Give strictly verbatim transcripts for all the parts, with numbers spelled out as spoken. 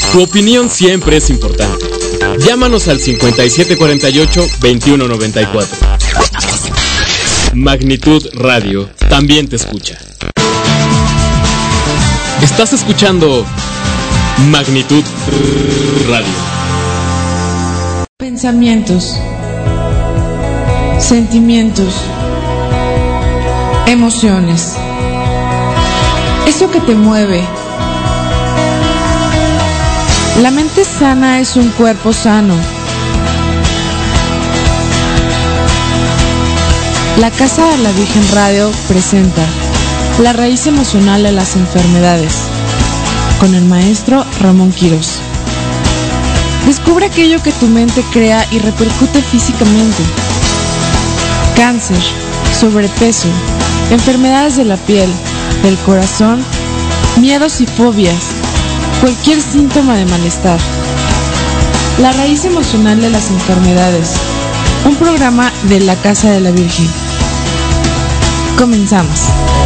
Tu opinión siempre es importante. Llámanos al cincuenta y siete cuarenta y ocho, veintiuno noventa y cuatro. Magnitud Radio también te escucha. Estás escuchando Magnitud Radio. Pensamientos, sentimientos, emociones. Eso que te mueve. La mente sana es un cuerpo sano. La Casa de la Virgen Radio presenta La raíz emocional de las enfermedades, con el maestro Ramón Quirós. Descubre aquello que tu mente crea y repercute físicamente. Cáncer, sobrepeso, enfermedades de la piel, del corazón, miedos y fobias, cualquier síntoma de malestar. La raíz emocional de las enfermedades, un programa de la Casa de la Virgen. Comenzamos.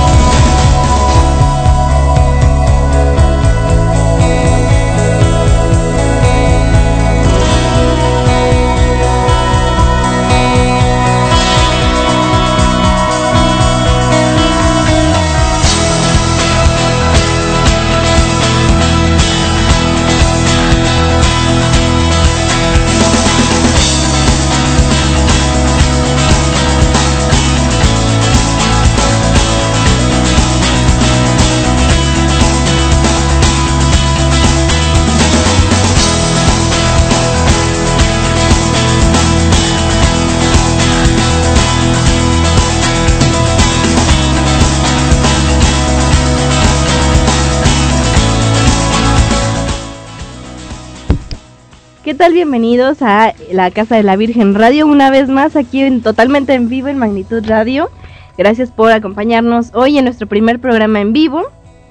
¿Qué tal? Bienvenidos a la Casa de la Virgen Radio, una vez más aquí en, totalmente en vivo en Magnitud Radio. Gracias por acompañarnos hoy en nuestro primer programa en vivo.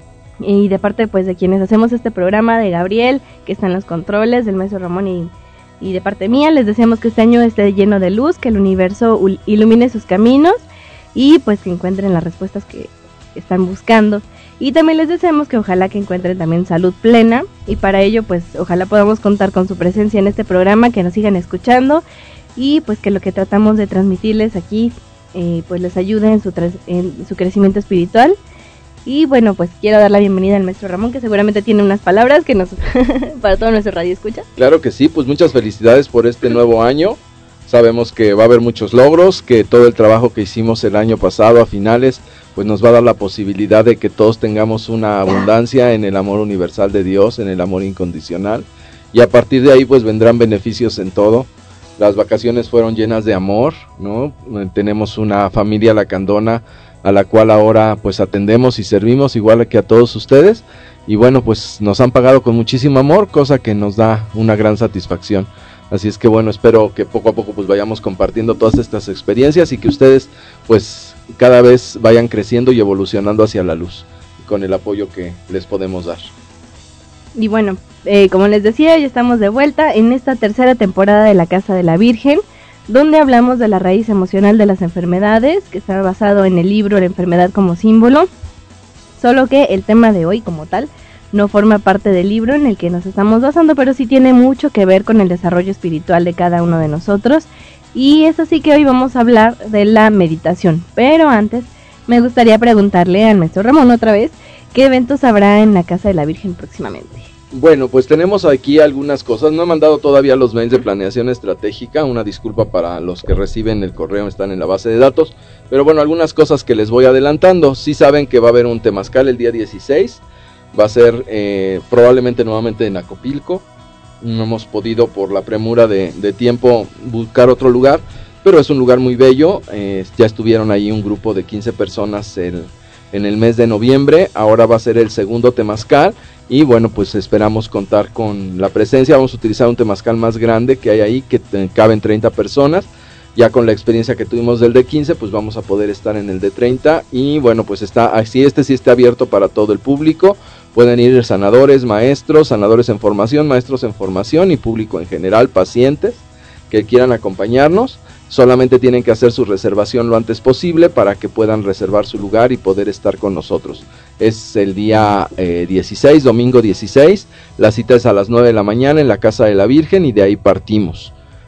Y de parte pues de quienes hacemos este programa, de Gabriel, que está en los controles, del maestro Ramón y, y de parte mía, les deseamos que este año esté lleno de luz, que el universo ilumine sus caminos y pues que encuentren las respuestas que están buscando. Y también les deseamos que ojalá que encuentren también salud plena, y para ello pues ojalá podamos contar con su presencia en este programa, que nos sigan escuchando y pues que lo que tratamos de transmitirles aquí eh, pues les ayude en su, tras- en su crecimiento espiritual. Y bueno, pues quiero dar la bienvenida al maestro Ramón, que seguramente tiene unas palabras que nos para todo nuestro radio escucha. Claro que sí, pues muchas felicidades por este nuevo año. Sabemos que va a haber muchos logros, que todo el trabajo que hicimos el año pasado a finales pues nos va a dar la posibilidad de que todos tengamos una abundancia en el amor universal de Dios, en el amor incondicional, y a partir de ahí pues vendrán beneficios en todo. Las vacaciones fueron llenas de amor, ¿no? Tenemos una familia lacandona a la cual ahora pues atendemos y servimos igual que a todos ustedes, y bueno, pues nos han pagado con muchísimo amor, cosa que nos da una gran satisfacción. Así es que bueno, espero que poco a poco pues vayamos compartiendo todas estas experiencias y que ustedes pues cada vez vayan creciendo y evolucionando hacia la luz, con el apoyo que les podemos dar. Y bueno, eh, como les decía, ya estamos de vuelta en esta tercera temporada de la Casa de la Virgen, donde hablamos de la raíz emocional de las enfermedades, que está basado en el libro La enfermedad como símbolo, solo que el tema de hoy como tal no forma parte del libro en el que nos estamos basando, pero sí tiene mucho que ver con el desarrollo espiritual de cada uno de nosotros. Y es así que hoy vamos a hablar de la meditación. Pero antes me gustaría preguntarle al maestro Ramón otra vez, ¿qué eventos habrá en la Casa de la Virgen próximamente? Bueno, pues tenemos aquí algunas cosas. No he mandado todavía los mails de planeación estratégica, una disculpa para los que reciben el correo, están en la base de datos. Pero bueno, algunas cosas que les voy adelantando. Sí saben que va a haber un temazcal el día dieciséis, va a ser eh, probablemente nuevamente en Acopilco. No hemos podido por la premura de, de tiempo buscar otro lugar, pero es un lugar muy bello. Eh, ya estuvieron ahí un grupo de quince personas el, en el mes de noviembre, ahora va a ser el segundo temazcal y bueno, pues esperamos contar con la presencia. Vamos a utilizar un temazcal más grande que hay ahí, que te, caben treinta personas. Ya con la experiencia que tuvimos del de quince, pues vamos a poder estar en el de treinta y bueno, pues está así, este sí está abierto para todo el público. Pueden ir sanadores, maestros, sanadores en formación, maestros en formación y público en general, pacientes que quieran acompañarnos. Solamente tienen que hacer su reservación lo antes posible para que puedan reservar su lugar y poder estar con nosotros. Es el día eh, dieciséis, domingo dieciséis, la cita es a las nueve de la mañana en la Casa de la Virgen y de ahí partimos.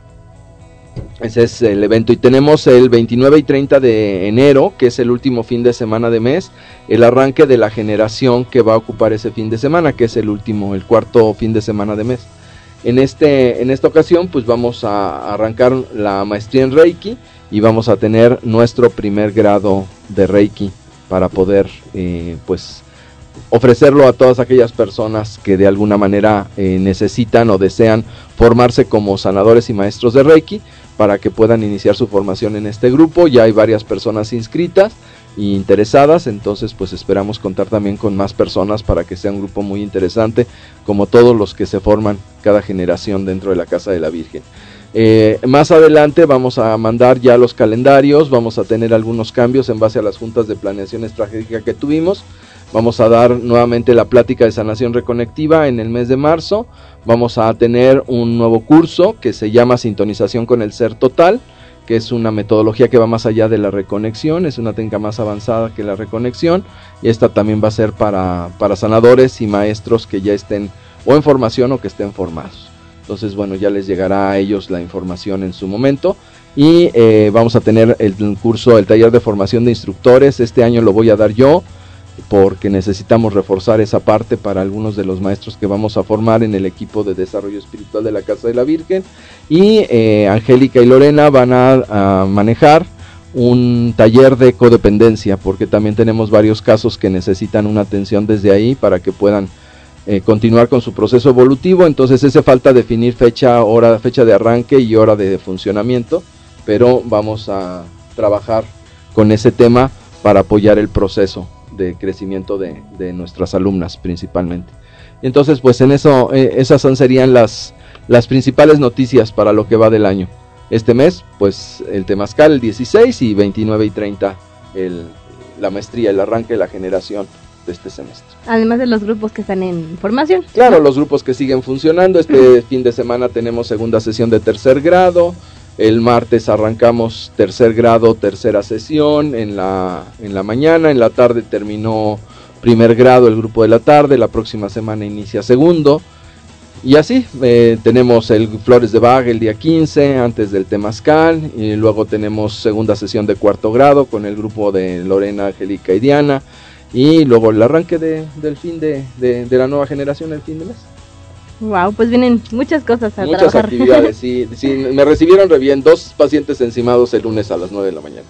Ese es el evento y tenemos el veintinueve y treinta de enero, que es el último fin de semana de mes, el arranque de la generación que va a ocupar ese fin de semana, que es el último, el cuarto fin de semana de mes. En, este, en esta ocasión pues vamos a arrancar la maestría en Reiki y vamos a tener nuestro primer grado de Reiki para poder eh, pues ofrecerlo a todas aquellas personas que de alguna manera eh, necesitan o desean formarse como sanadores y maestros de Reiki, para que puedan iniciar su formación en este grupo. Ya hay varias personas inscritas e interesadas, entonces pues esperamos contar también con más personas para que sea un grupo muy interesante, como todos los que se forman cada generación dentro de la Casa de la Virgen. Eh, más adelante vamos a mandar ya los calendarios, vamos a tener algunos cambios en base a las juntas de planeación estratégica que tuvimos. Vamos a dar nuevamente la plática de sanación reconectiva en el mes de marzo. Vamos a tener un nuevo curso que se llama Sintonización con el Ser Total, que es una metodología que va más allá de la reconexión, es una técnica más avanzada que la reconexión, y esta también va a ser para, para sanadores y maestros que ya estén o en formación o que estén formados. Entonces, bueno, ya les llegará a ellos la información en su momento. Y eh, vamos a tener el curso, el taller de formación de instructores. Este año lo voy a dar yo, porque necesitamos reforzar esa parte para algunos de los maestros que vamos a formar en el equipo de desarrollo espiritual de la Casa de la Virgen. Y eh, Angélica y Lorena van a, a manejar un taller de codependencia, porque también tenemos varios casos que necesitan una atención desde ahí para que puedan eh, continuar con su proceso evolutivo. Entonces hace falta definir fecha, hora, fecha de arranque y hora de funcionamiento, pero vamos a trabajar con ese tema para apoyar el proceso de crecimiento de, de nuestras alumnas principalmente. Entonces pues en eso, eh, esas son, serían las, las principales noticias para lo que va del año. Este mes pues el Temazcal el dieciséis y veintinueve y treinta el, la maestría, el arranque de la generación de este semestre. Además de los grupos que están en formación. Claro, los grupos que siguen funcionando. Este fin de semana tenemos segunda sesión de tercer grado. El martes arrancamos tercer grado, tercera sesión en la, en la mañana. En la tarde terminó primer grado el grupo de la tarde. La próxima semana inicia segundo. Y así, eh, tenemos el Flores de Bach el día quince, antes del Temazcal. Y luego tenemos segunda sesión de cuarto grado con el grupo de Lorena, Angélica y Diana. Y luego el arranque de, del fin de, de, de la nueva generación el fin de mes. Wow, pues vienen muchas cosas a Muchas trabajar. actividades, sí, sí, me recibieron re bien, dos pacientes encimados el lunes a las nueve de la mañana.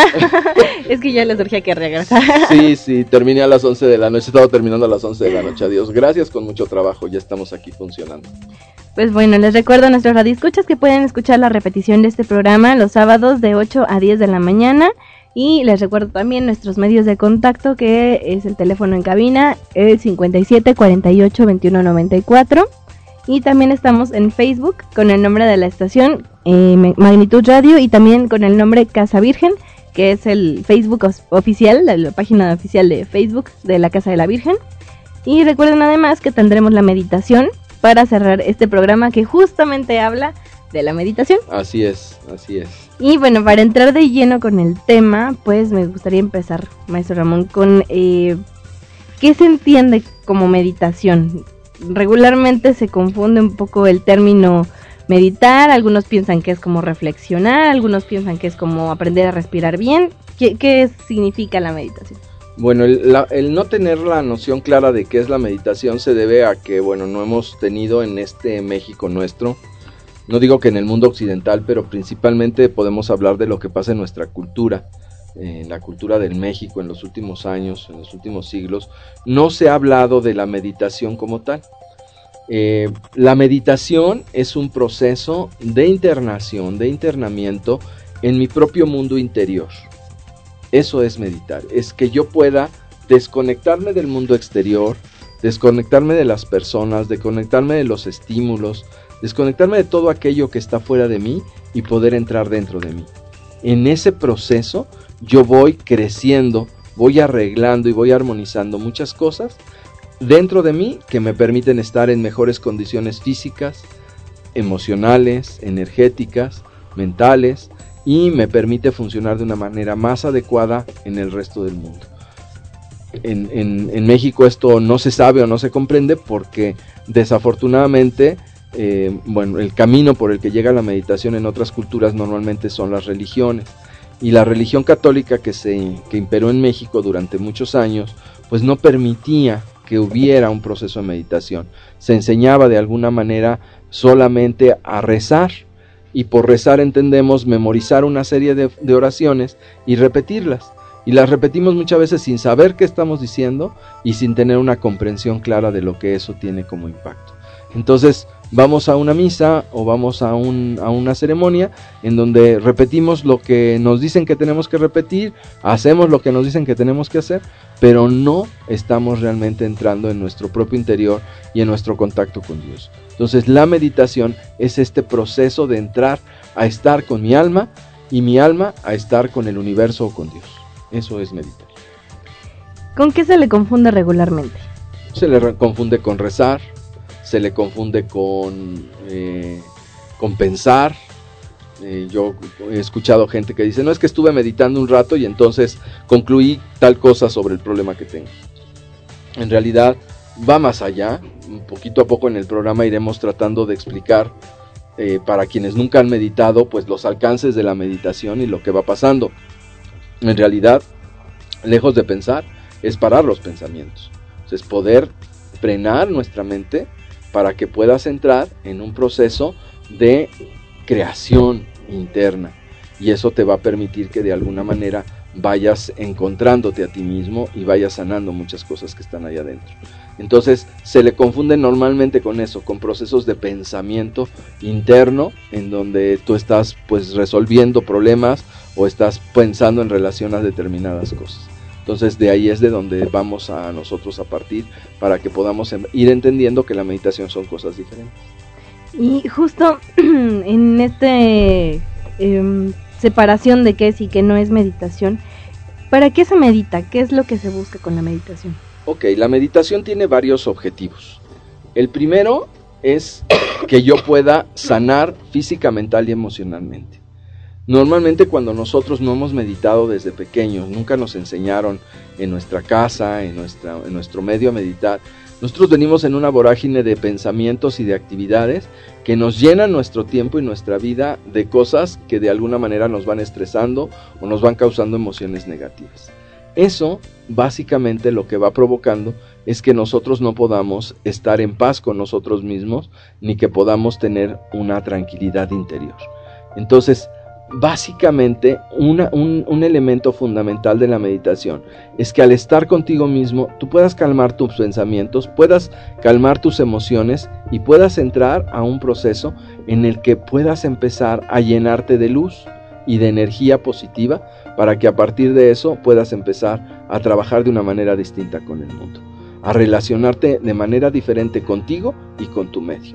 Es que ya les urgía que regresar. Sí, sí, terminé a las once de la noche, he estado terminando a las once de la noche, adiós, gracias, con mucho trabajo, ya estamos aquí funcionando. Pues bueno, les recuerdo a nuestros radioescuchas que pueden escuchar la repetición de este programa los sábados de ocho a diez de la mañana. Y les recuerdo también nuestros medios de contacto, que es el teléfono en cabina, el cincuenta y siete, cuarenta y ocho, veintiuno, noventa y cuatro. Y también estamos en Facebook con el nombre de la estación, eh, Magnitud Radio, y también con el nombre Casa Virgen, que es el Facebook oficial, la, la página oficial de Facebook de la Casa de la Virgen. Y recuerden además que tendremos la meditación para cerrar este programa, que justamente habla de la meditación. Así es, así es. Y bueno, para entrar de lleno con el tema, pues me gustaría empezar, maestro Ramón, con eh, ¿qué se entiende como meditación? Regularmente se confunde un poco el término meditar, algunos piensan que es como reflexionar, algunos piensan que es como aprender a respirar bien. ¿Qué, qué significa la meditación? Bueno, el, la, el no tener la noción clara de qué es la meditación se debe a que, bueno, no hemos tenido en este México nuestro, no digo que en el mundo occidental, pero principalmente podemos hablar de lo que pasa en nuestra cultura, en la cultura del México en los últimos años, en los últimos siglos. No se ha hablado de la meditación como tal. Eh, la meditación es un proceso de internación, de internamiento en mi propio mundo interior. Eso es meditar, es que yo pueda desconectarme del mundo exterior, desconectarme de las personas, desconectarme de los estímulos, desconectarme de todo aquello que está fuera de mí y poder entrar dentro de mí. En ese proceso yo voy creciendo, voy arreglando y voy armonizando muchas cosas dentro de mí que me permiten estar en mejores condiciones físicas, emocionales, energéticas, mentales, y me permite funcionar de una manera más adecuada en el resto del mundo. En, en, en México esto no se sabe o no se comprende porque desafortunadamente eh, bueno, el camino por el que llega la meditación en otras culturas normalmente son las religiones, y la religión católica que, se, que imperó en México durante muchos años pues no permitía que hubiera un proceso de meditación. Se enseñaba de alguna manera solamente a rezar, y por rezar entendemos memorizar una serie de, de oraciones y repetirlas. Y las repetimos muchas veces sin saber qué estamos diciendo y sin tener una comprensión clara de lo que eso tiene como impacto. Entonces vamos a una misa o vamos a, un, a una ceremonia en donde repetimos lo que nos dicen que tenemos que repetir, hacemos lo que nos dicen que tenemos que hacer, pero no estamos realmente entrando en nuestro propio interior y en nuestro contacto con Dios. Entonces la meditación es este proceso de entrar a estar con mi alma y mi alma a estar con el universo o con Dios. Eso es meditar. ¿Con qué se le confunde regularmente? Se le re- confunde con rezar, se le confunde con, eh, con pensar. Eh, yo he escuchado gente que dice, no, es que estuve meditando un rato y entonces concluí tal cosa sobre el problema que tengo. En realidad va más allá. Poquito a poco en el programa iremos tratando de explicar eh, para quienes nunca han meditado, pues los alcances de la meditación y lo que va pasando. En realidad, lejos de pensar, es parar los pensamientos. Es poder frenar nuestra mente para que puedas entrar en un proceso de creación interna. Y eso te va a permitir que de alguna manera vayas encontrándote a ti mismo y vayas sanando muchas cosas que están allá adentro. Entonces se le confunde normalmente con eso, con procesos de pensamiento interno, en donde tú estás pues resolviendo problemas o estás pensando en relación a determinadas cosas. Entonces de ahí es de donde vamos a nosotros a partir para que podamos ir entendiendo que la meditación son cosas diferentes. Y justo en este eh, separación de qué es y qué no es meditación, ¿para qué se medita? ¿Qué es lo que se busca con la meditación? Ok, la meditación tiene varios objetivos. El primero es que yo pueda sanar física, mental y emocionalmente. Normalmente cuando nosotros no hemos meditado desde pequeños, nunca nos enseñaron en nuestra casa, en, nuestra, en nuestro medio a meditar, nosotros venimos en una vorágine de pensamientos y de actividades que nos llenan nuestro tiempo y nuestra vida de cosas que de alguna manera nos van estresando o nos van causando emociones negativas. Eso básicamente lo que va provocando es que nosotros no podamos estar en paz con nosotros mismos ni que podamos tener una tranquilidad interior. Entonces, básicamente una, un, un elemento fundamental de la meditación es que al estar contigo mismo tú puedas calmar tus pensamientos, puedas calmar tus emociones y puedas entrar a un proceso en el que puedas empezar a llenarte de luz y de energía positiva para que a partir de eso puedas empezar a trabajar de una manera distinta con el mundo, a relacionarte de manera diferente contigo y con tu medio.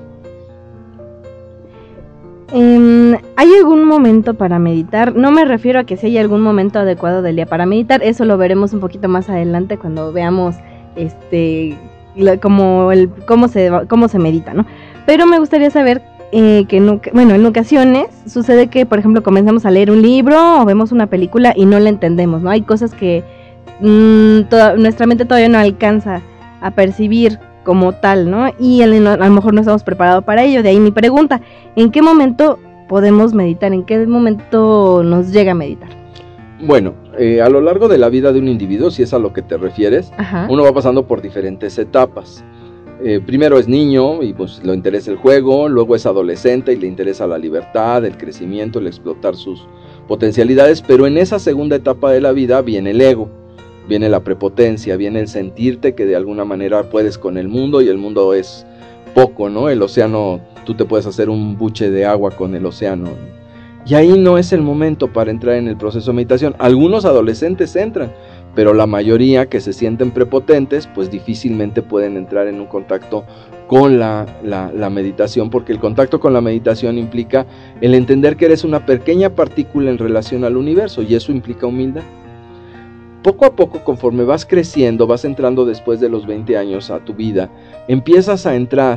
Eh, ¿Hay algún momento para meditar? No me refiero a que si hay algún momento adecuado del día para meditar, eso lo veremos un poquito más adelante cuando veamos este lo, como el, cómo, se, cómo se medita, ¿no? Pero me gustaría saber eh, que, en, bueno, en ocasiones sucede que, por ejemplo, comenzamos a leer un libro o vemos una película y no la entendemos, ¿no? Hay cosas que mmm, toda, nuestra mente todavía no alcanza a percibir como tal, ¿no? Y a lo mejor no estamos preparados para ello. De ahí mi pregunta, ¿en qué momento podemos meditar? ¿En qué momento nos llega a meditar? Bueno, eh, a lo largo de la vida de un individuo, si es a lo que te refieres, Ajá. uno va pasando por diferentes etapas. Eh, primero es niño y pues le interesa el juego, luego es adolescente y le interesa la libertad, el crecimiento, el explotar sus potencialidades, pero en esa segunda etapa de la vida viene el ego. Viene la prepotencia, viene el sentirte que de alguna manera puedes con el mundo y el mundo es poco, ¿no? El océano, tú te puedes hacer un buche de agua con el océano. Y ahí no es el momento para entrar en el proceso de meditación. Algunos adolescentes entran, pero la mayoría que se sienten prepotentes, pues difícilmente pueden entrar en un contacto con la, la, la meditación, porque el contacto con la meditación implica el entender que eres una pequeña partícula en relación al universo, y eso implica humildad. Poco a poco, conforme vas creciendo, vas entrando después de los veinte años a tu vida, empiezas a entrar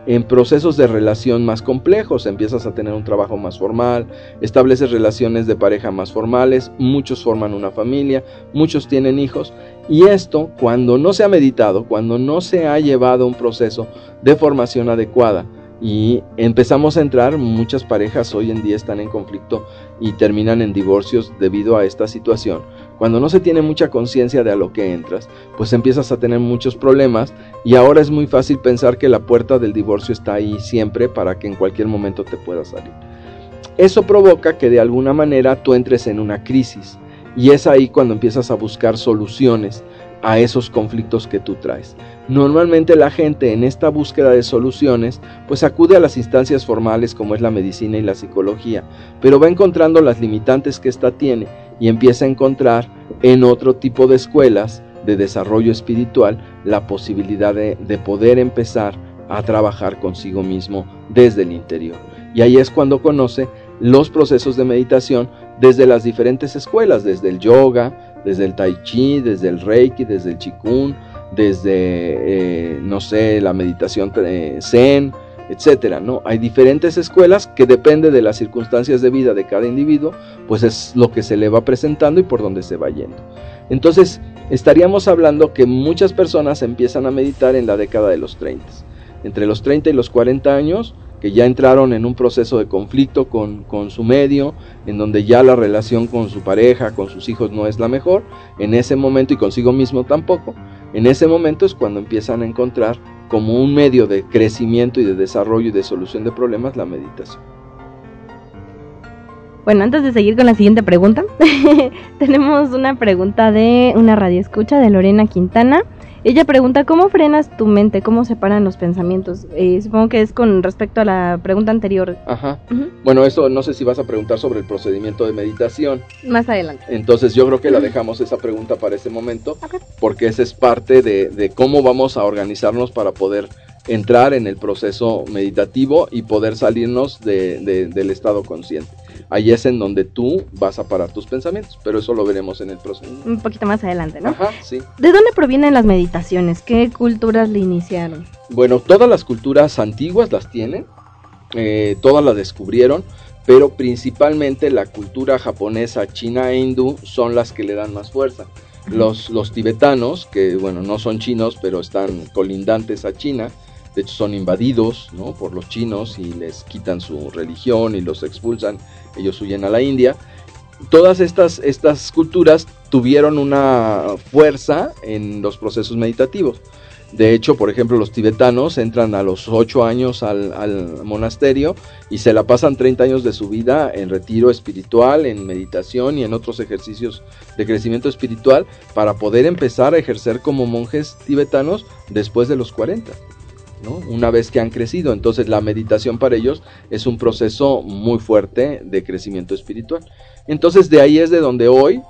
en procesos de relación más complejos, empiezas a tener un trabajo más formal, estableces relaciones de pareja más formales, muchos forman una familia, muchos tienen hijos, y esto cuando no se ha meditado, cuando no se ha llevado un proceso de formación adecuada, y empezamos a entrar, muchas parejas hoy en día están en conflicto y terminan en divorcios debido a esta situación. Cuando no se tiene mucha conciencia de a lo que entras, pues empiezas a tener muchos problemas, y ahora es muy fácil pensar que la puerta del divorcio está ahí siempre para que en cualquier momento te puedas salir. Eso provoca que de alguna manera tú entres en una crisis, y es ahí cuando empiezas a buscar soluciones a esos conflictos que tú traes. Normalmente la gente en esta búsqueda de soluciones pues acude a las instancias formales como es la medicina y la psicología, pero va encontrando las limitantes que ésta tiene y empieza a encontrar en otro tipo de escuelas de desarrollo espiritual la posibilidad de, de poder empezar a trabajar consigo mismo desde el interior. Y ahí es cuando conoce los procesos de meditación desde las diferentes escuelas, desde el yoga, desde el tai chi, desde el reiki, desde el qigong, desde, eh, no sé, la meditación eh, zen, etcétera, ¿no? Hay diferentes escuelas que depende de las circunstancias de vida de cada individuo, pues es lo que se le va presentando y por donde se va yendo. Entonces, estaríamos hablando que muchas personas empiezan a meditar en la década de los treinta. Entre los treinta y los cuarenta años, que ya entraron en un proceso de conflicto con, con su medio, en donde ya la relación con su pareja, con sus hijos no es la mejor, en ese momento, y consigo mismo tampoco, en ese momento es cuando empiezan a encontrar como un medio de crecimiento y de desarrollo y de solución de problemas la meditación. Bueno, antes de seguir con la siguiente pregunta, tenemos una pregunta de una radioescucha de Lorena Quintana. Ella pregunta, ¿cómo frenas tu mente? ¿Cómo separan los pensamientos? Eh, supongo que es con respecto a la pregunta anterior. Ajá. Uh-huh. Bueno, eso no sé si vas a preguntar sobre el procedimiento de meditación. Más adelante. Entonces yo creo que la dejamos esa pregunta para ese momento, okay, porque esa es parte de, de cómo vamos a organizarnos para poder entrar en el proceso meditativo y poder salirnos de, de, del estado consciente. Ahí es en donde tú vas a parar tus pensamientos, pero eso lo veremos en el proceso. Un poquito más adelante, ¿no? Ajá, sí. ¿De dónde provienen las meditaciones? ¿Qué culturas le iniciaron? Bueno, todas las culturas antiguas las tienen, eh, todas las descubrieron, pero principalmente la cultura japonesa, china e hindú son las que le dan más fuerza. Los, los tibetanos, que bueno, no son chinos, pero están colindantes a China, de hecho son invadidos, ¿no?, por los chinos y les quitan su religión y los expulsan, ellos huyen a la India. Todas estas, estas culturas tuvieron una fuerza en los procesos meditativos. De hecho, por ejemplo, los tibetanos entran a los ocho años al, al monasterio y se la pasan treinta años de su vida en retiro espiritual, en meditación y en otros ejercicios de crecimiento espiritual para poder empezar a ejercer como monjes tibetanos después de los cuarenta. ¿No? Una vez que han crecido. Entonces la meditación para ellos es un proceso muy fuerte de crecimiento espiritual. Entonces de ahí es de donde hoy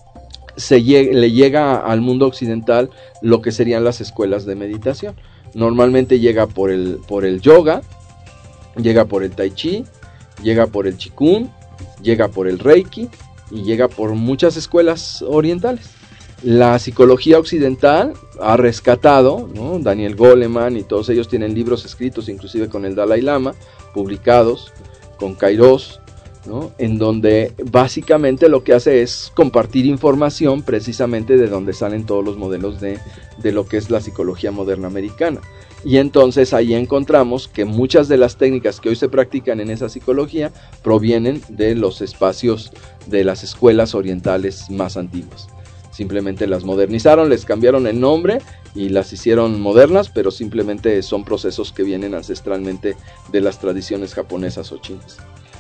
se llega, le llega al mundo occidental lo que serían las escuelas de meditación. Normalmente llega por el, por el yoga, llega por el tai chi, llega por el qigong, llega por el reiki y llega por muchas escuelas orientales. La psicología occidental ha rescatado, ¿no? Daniel Goleman y todos ellos tienen libros escritos, inclusive con el Dalai Lama, publicados, con Kairos, ¿no?, en donde básicamente lo que hace es compartir información precisamente de donde salen todos los modelos de, de lo que es la psicología moderna americana. Y entonces ahí encontramos que muchas de las técnicas que hoy se practican en esa psicología provienen de los espacios de las escuelas orientales más antiguas. Simplemente las modernizaron, les cambiaron el nombre y las hicieron modernas, pero simplemente son procesos que vienen ancestralmente de las tradiciones japonesas o chinas.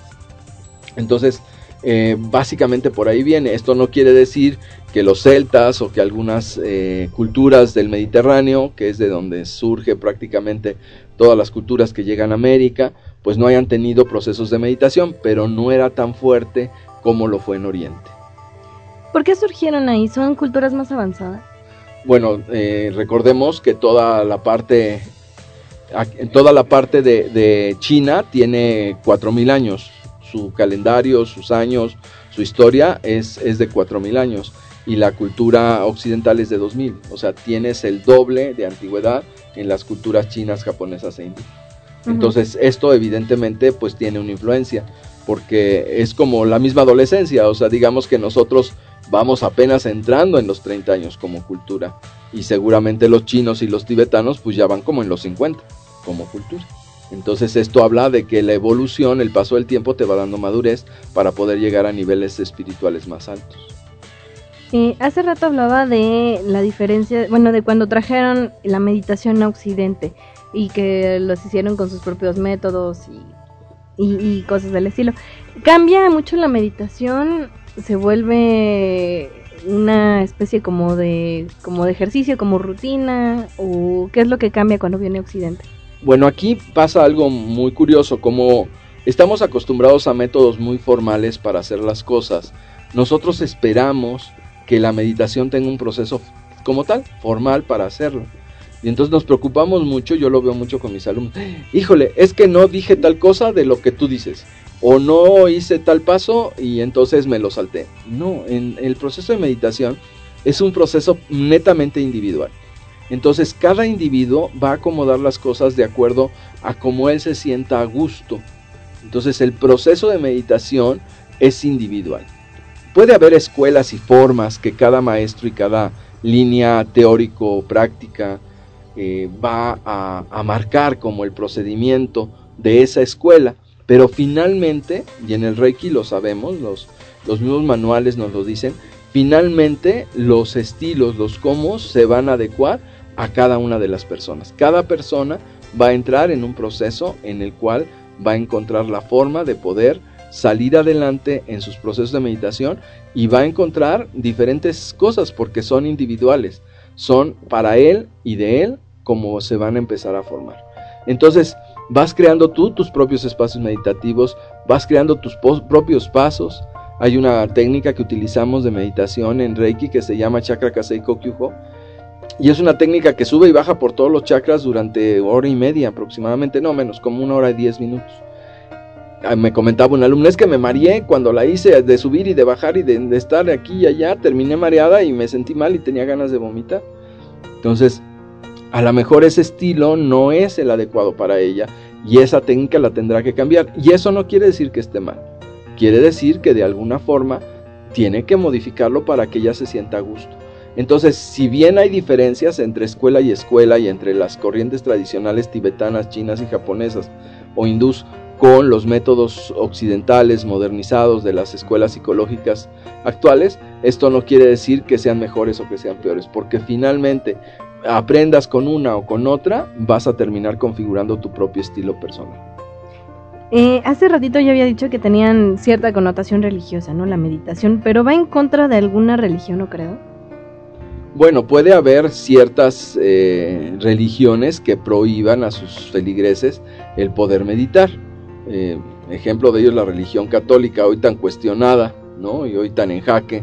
Entonces, eh, básicamente por ahí viene. Esto no quiere decir que los celtas o que algunas eh, culturas del Mediterráneo, que es de donde surge prácticamente todas las culturas que llegan a América, pues no hayan tenido procesos de meditación, pero no era tan fuerte como lo fue en Oriente. ¿Por qué surgieron ahí? ¿Son culturas más avanzadas? Bueno, eh, recordemos que toda la parte, toda la parte de, de China tiene cuatro mil años. Su calendario, sus años, su historia es, es de cuatro mil años. Y la cultura occidental es de dos mil. O sea, tienes el doble de antigüedad en las culturas chinas, japonesas e hindúes. Uh-huh. Entonces esto evidentemente pues tiene una influencia, porque es como la misma adolescencia, o sea, digamos que nosotros vamos apenas entrando en los treinta años como cultura, y seguramente los chinos y los tibetanos pues ya van como en los cincuenta como cultura. Entonces esto habla de que la evolución, el paso del tiempo te va dando madurez para poder llegar a niveles espirituales más altos. Eh, hace rato hablaba de la diferencia, bueno, de cuando trajeron la meditación a Occidente y que los hicieron con sus propios métodos y, y, y cosas del estilo. ¿Cambia mucho la meditación? ¿Se vuelve una especie como de, como de ejercicio, como rutina? ¿O qué es lo que cambia cuando viene a Occidente? Bueno, aquí pasa algo muy curioso, como estamos acostumbrados a métodos muy formales para hacer las cosas, nosotros esperamos que la meditación tenga un proceso como tal, formal para hacerlo. Y entonces nos preocupamos mucho, yo lo veo mucho con mis alumnos, híjole, es que no dije tal cosa de lo que tú dices, o no hice tal paso y entonces me lo salté. No, en el proceso de meditación es un proceso netamente individual. Entonces cada individuo va a acomodar las cosas de acuerdo a cómo él se sienta a gusto. Entonces el proceso de meditación es individual. Puede haber escuelas y formas que cada maestro y cada línea teórico-práctica eh, va a, a marcar como el procedimiento de esa escuela, pero finalmente, y en el Reiki lo sabemos, los, los mismos manuales nos lo dicen, finalmente los estilos, los cómo se van a adecuar a cada una de las personas. Cada persona va a entrar en un proceso en el cual va a encontrar la forma de poder salir adelante en sus procesos de meditación y va a encontrar diferentes cosas porque son individuales, son para él y de él como se van a empezar a formar. Entonces vas creando tú tus propios espacios meditativos, vas creando tus pos- propios pasos. Hay una técnica que utilizamos de meditación en Reiki que se llama Chakra Kasei Kokyuho, y es una técnica que sube y baja por todos los chakras durante hora y media aproximadamente, no menos, como una hora y diez minutos. Me comentaba un alumno, es que me mareé cuando la hice de subir y de bajar y de, de estar aquí y allá, terminé mareada y me sentí mal y tenía ganas de vomitar. Entonces, a lo mejor ese estilo no es el adecuado para ella y esa técnica la tendrá que cambiar. Y eso no quiere decir que esté mal, quiere decir que de alguna forma tiene que modificarlo para que ella se sienta a gusto. Entonces, si bien hay diferencias entre escuela y escuela y entre las corrientes tradicionales tibetanas, chinas y japonesas o hindús con los métodos occidentales modernizados de las escuelas psicológicas actuales, esto no quiere decir que sean mejores o que sean peores, porque finalmente aprendas con una o con otra, vas a terminar configurando tu propio estilo personal. Eh, hace ratito yo había dicho que tenían cierta connotación religiosa, ¿no? La meditación, pero ¿va en contra de alguna religión o credo? Bueno, puede haber ciertas eh, religiones que prohíban a sus feligreses el poder meditar. Eh, ejemplo de ello es la religión católica, hoy tan cuestionada, ¿no? Y hoy tan en jaque,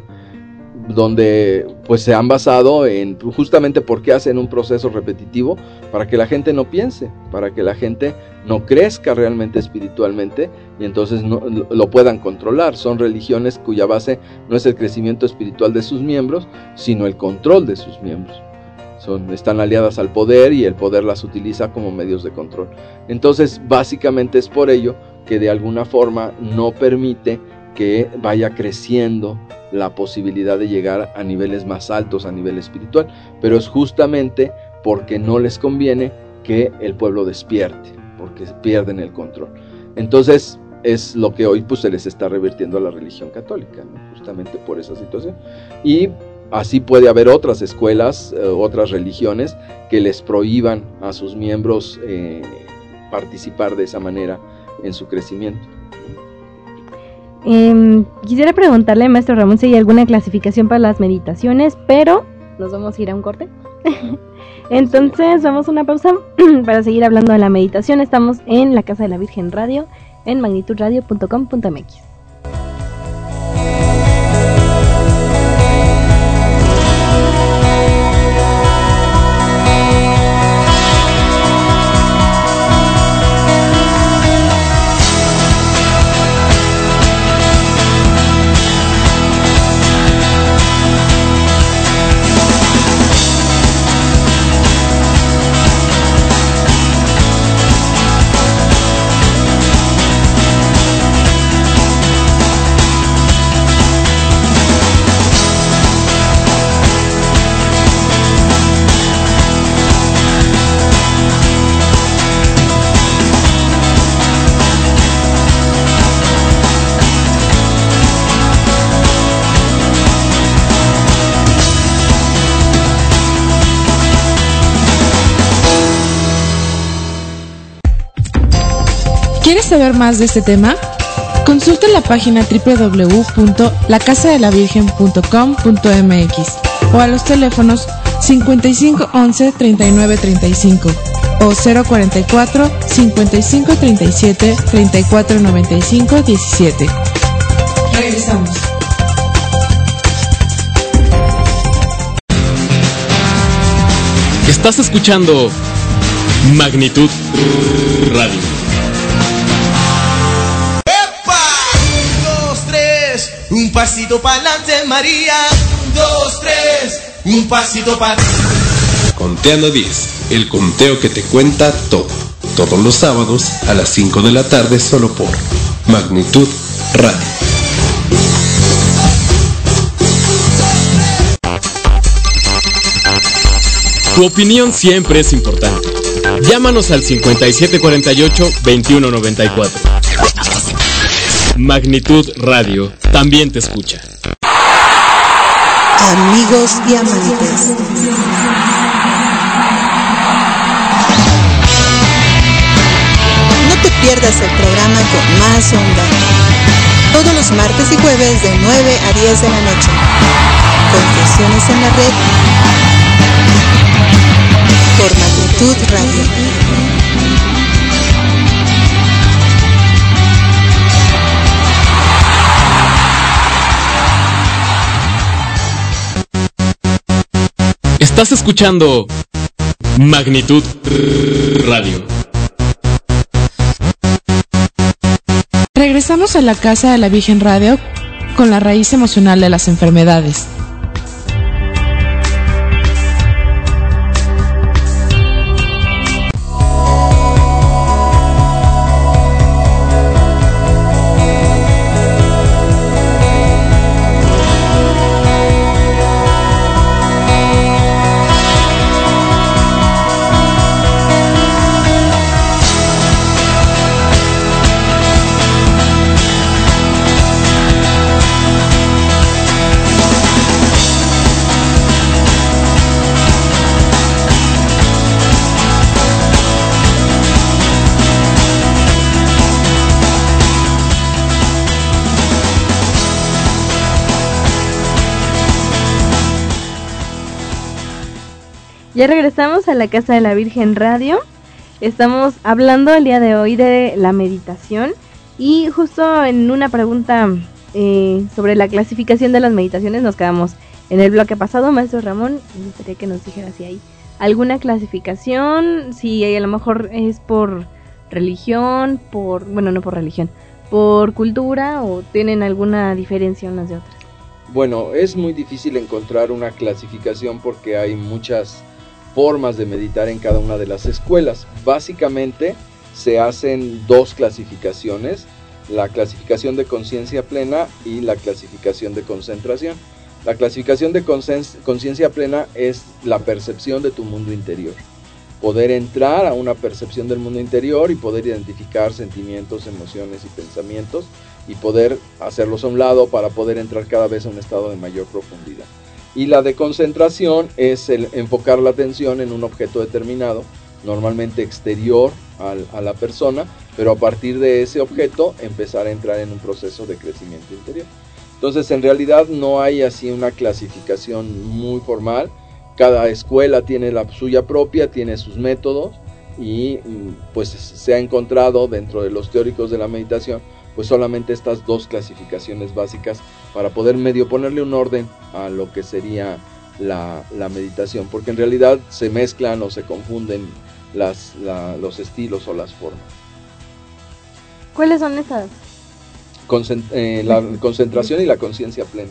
donde pues se han basado en justamente porque hacen un proceso repetitivo para que la gente no piense, para que la gente no crezca realmente espiritualmente y entonces no, lo puedan controlar. Son religiones cuya base no es el crecimiento espiritual de sus miembros, sino el control de sus miembros. Son, están aliadas al poder y el poder las utiliza como medios de control. Entonces básicamente es por ello que de alguna forma no permite que vaya creciendo la posibilidad de llegar a niveles más altos, a nivel espiritual, pero es justamente porque no les conviene que el pueblo despierte, porque pierden el control. Entonces es lo que hoy pues se les está revirtiendo a la religión católica, ¿no? Justamente por esa situación. Y así puede haber otras escuelas, eh, otras religiones que les prohíban a sus miembros eh, participar de esa manera en su crecimiento. Eh, quisiera preguntarle, maestro Ramón, si hay alguna clasificación para las meditaciones, pero nos vamos a ir a un corte. Entonces vamos a una pausa para seguir hablando de la meditación. Estamos en la Casa de la Virgen Radio, en magnitud radio punto com punto m x. ¿Quieres saber más de este tema? Consulta la página doble u doble u doble u punto la casa de la virgen punto com punto m x o a los teléfonos cincuenta y cinco once treinta y nueve treinta y cinco o cero cuarenta y cuatro cincuenta y cinco treinta y siete treinta y cuatro noventa y cinco diecisiete. Regresamos. Estás escuchando Magnitud Radio. ¡Epa! Un, dos, tres, un pasito para adelante, María. Un, dos, tres, un pasito para... Conteando diez, el conteo que te cuenta todo. Todos los sábados a las cinco de la tarde solo por Magnitud Radio. Tu opinión siempre es importante. Llámanos al cincuenta y siete cuarenta y ocho veintiuno noventa y cuatro. Magnitud Radio también te escucha. Amigos y amantes, no te pierdas el programa con más onda. Todos los martes y jueves de nueve a diez de la noche. Confesiones en la red por Magnitud Radio. Estás escuchando Magnitud Radio. Regresamos a la Casa de la Virgen Radio con la raíz emocional de las enfermedades. Ya regresamos a la Casa de la Virgen Radio. Estamos hablando el día de hoy de la meditación y justo en una pregunta eh, sobre la clasificación de las meditaciones nos quedamos en el bloque pasado. Maestro Ramón, me gustaría que nos dijera si hay alguna clasificación, si a lo mejor es por religión, por, bueno, no por religión, por cultura o tienen alguna diferencia unas de otras. Bueno, es muy difícil encontrar una clasificación porque hay muchas formas de meditar en cada una de las escuelas. Básicamente se hacen dos clasificaciones, la clasificación de conciencia plena y la clasificación de concentración. La clasificación de conciencia plena es la percepción de tu mundo interior, poder entrar a una percepción del mundo interior y poder identificar sentimientos, emociones y pensamientos y poder hacerlos a un lado para poder entrar cada vez a un estado de mayor profundidad. Y la de concentración es el enfocar la atención en un objeto determinado, normalmente exterior al, a la persona, pero a partir de ese objeto empezar a entrar en un proceso de crecimiento interior. Entonces, en realidad no hay así una clasificación muy formal. Cada escuela tiene la suya propia, tiene sus métodos y pues se ha encontrado dentro de los teóricos de la meditación pues solamente estas dos clasificaciones básicas para poder medio ponerle un orden a lo que sería la, la meditación, porque en realidad se mezclan o se confunden las, la, los estilos o las formas. ¿Cuáles son esas? Concent- eh, la concentración y la conciencia plena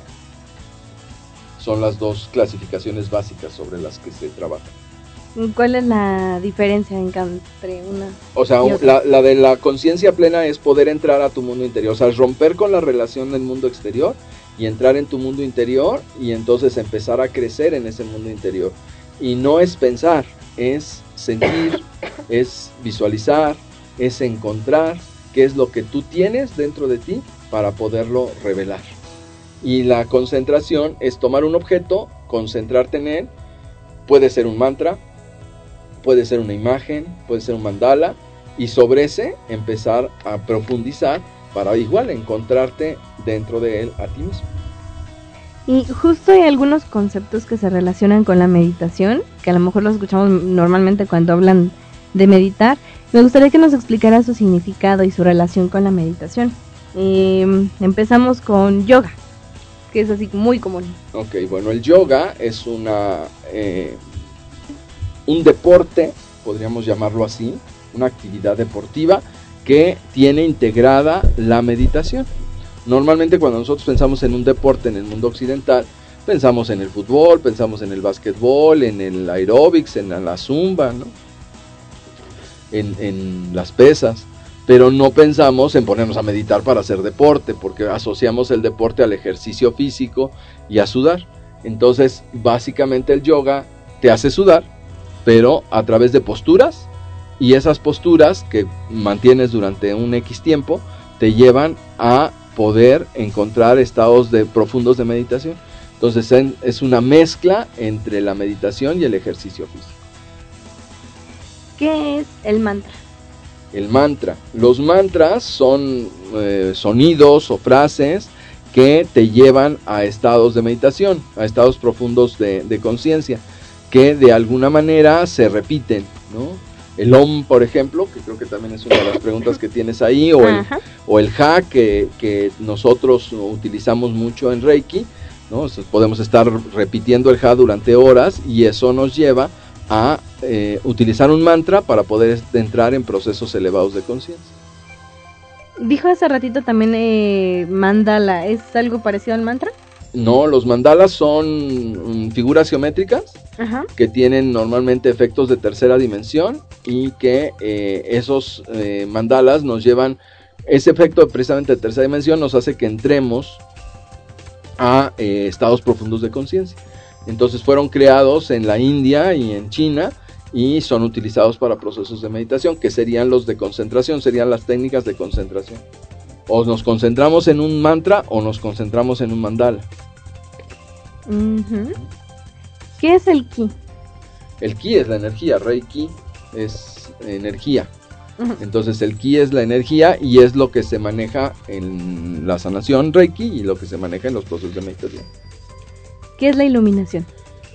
son las dos clasificaciones básicas sobre las que se trabaja. ¿Cuál es la diferencia entre una? O sea, la, la de la conciencia plena es poder entrar a tu mundo interior, o sea, romper con la relación del mundo exterior y entrar en tu mundo interior y entonces empezar a crecer en ese mundo interior. Y no es pensar, es sentir, es visualizar, es encontrar qué es lo que tú tienes dentro de ti para poderlo revelar. Y la concentración es tomar un objeto, concentrarte en él, puede ser un mantra, puede ser una imagen, puede ser un mandala, y sobre ese empezar a profundizar para igual encontrarte dentro de él a ti mismo. Y justo hay algunos conceptos que se relacionan con la meditación, que a lo mejor los escuchamos normalmente cuando hablan de meditar. Me gustaría que nos explicara su significado y su relación con la meditación. Eh, empezamos con yoga, que es así muy común. Ok, bueno, el yoga es una eh, un deporte, podríamos llamarlo así, una actividad deportiva que tiene integrada la meditación. Normalmente cuando nosotros pensamos en un deporte en el mundo occidental, pensamos en el fútbol, pensamos en el básquetbol, en el aeróbics, en la zumba, ¿no? en, en las pesas, pero no pensamos en ponernos a meditar para hacer deporte, porque asociamos el deporte al ejercicio físico y a sudar. Entonces, básicamente el yoga te hace sudar, pero a través de posturas, y esas posturas que mantienes durante un X tiempo, te llevan a poder encontrar estados de, profundos de meditación. Entonces en, es una mezcla entre la meditación y el ejercicio físico. ¿Qué es el mantra? El mantra. Los mantras son eh, sonidos o frases que te llevan a estados de meditación, a estados profundos de, de conciencia, que de alguna manera se repiten, ¿no? El Om, por ejemplo, que creo que también es una de las preguntas que tienes ahí, o el, o el Ja, que, que nosotros utilizamos mucho en Reiki, ¿no? O sea, podemos estar repitiendo el Ja durante horas y eso nos lleva a eh, utilizar un mantra para poder entrar en procesos elevados de conciencia. Dijo hace ratito también eh, mandala, ¿es algo parecido al mantra? No, los mandalas son um, figuras geométricas. Ajá. Que tienen normalmente efectos de tercera dimensión y que eh, esos eh, mandalas nos llevan, ese efecto precisamente de tercera dimensión nos hace que entremos a eh, estados profundos de conciencia. Entonces fueron creados en la India y en China y son utilizados para procesos de meditación, que serían los de concentración, serían las técnicas de concentración. O nos concentramos en un mantra o nos concentramos en un mandala. Uh-huh. ¿Qué es el ki? El ki es la energía, Reiki es energía. Uh-huh. Entonces el ki es la energía y es lo que se maneja en la sanación Reiki y lo que se maneja en los procesos de meditación. ¿Qué es la iluminación?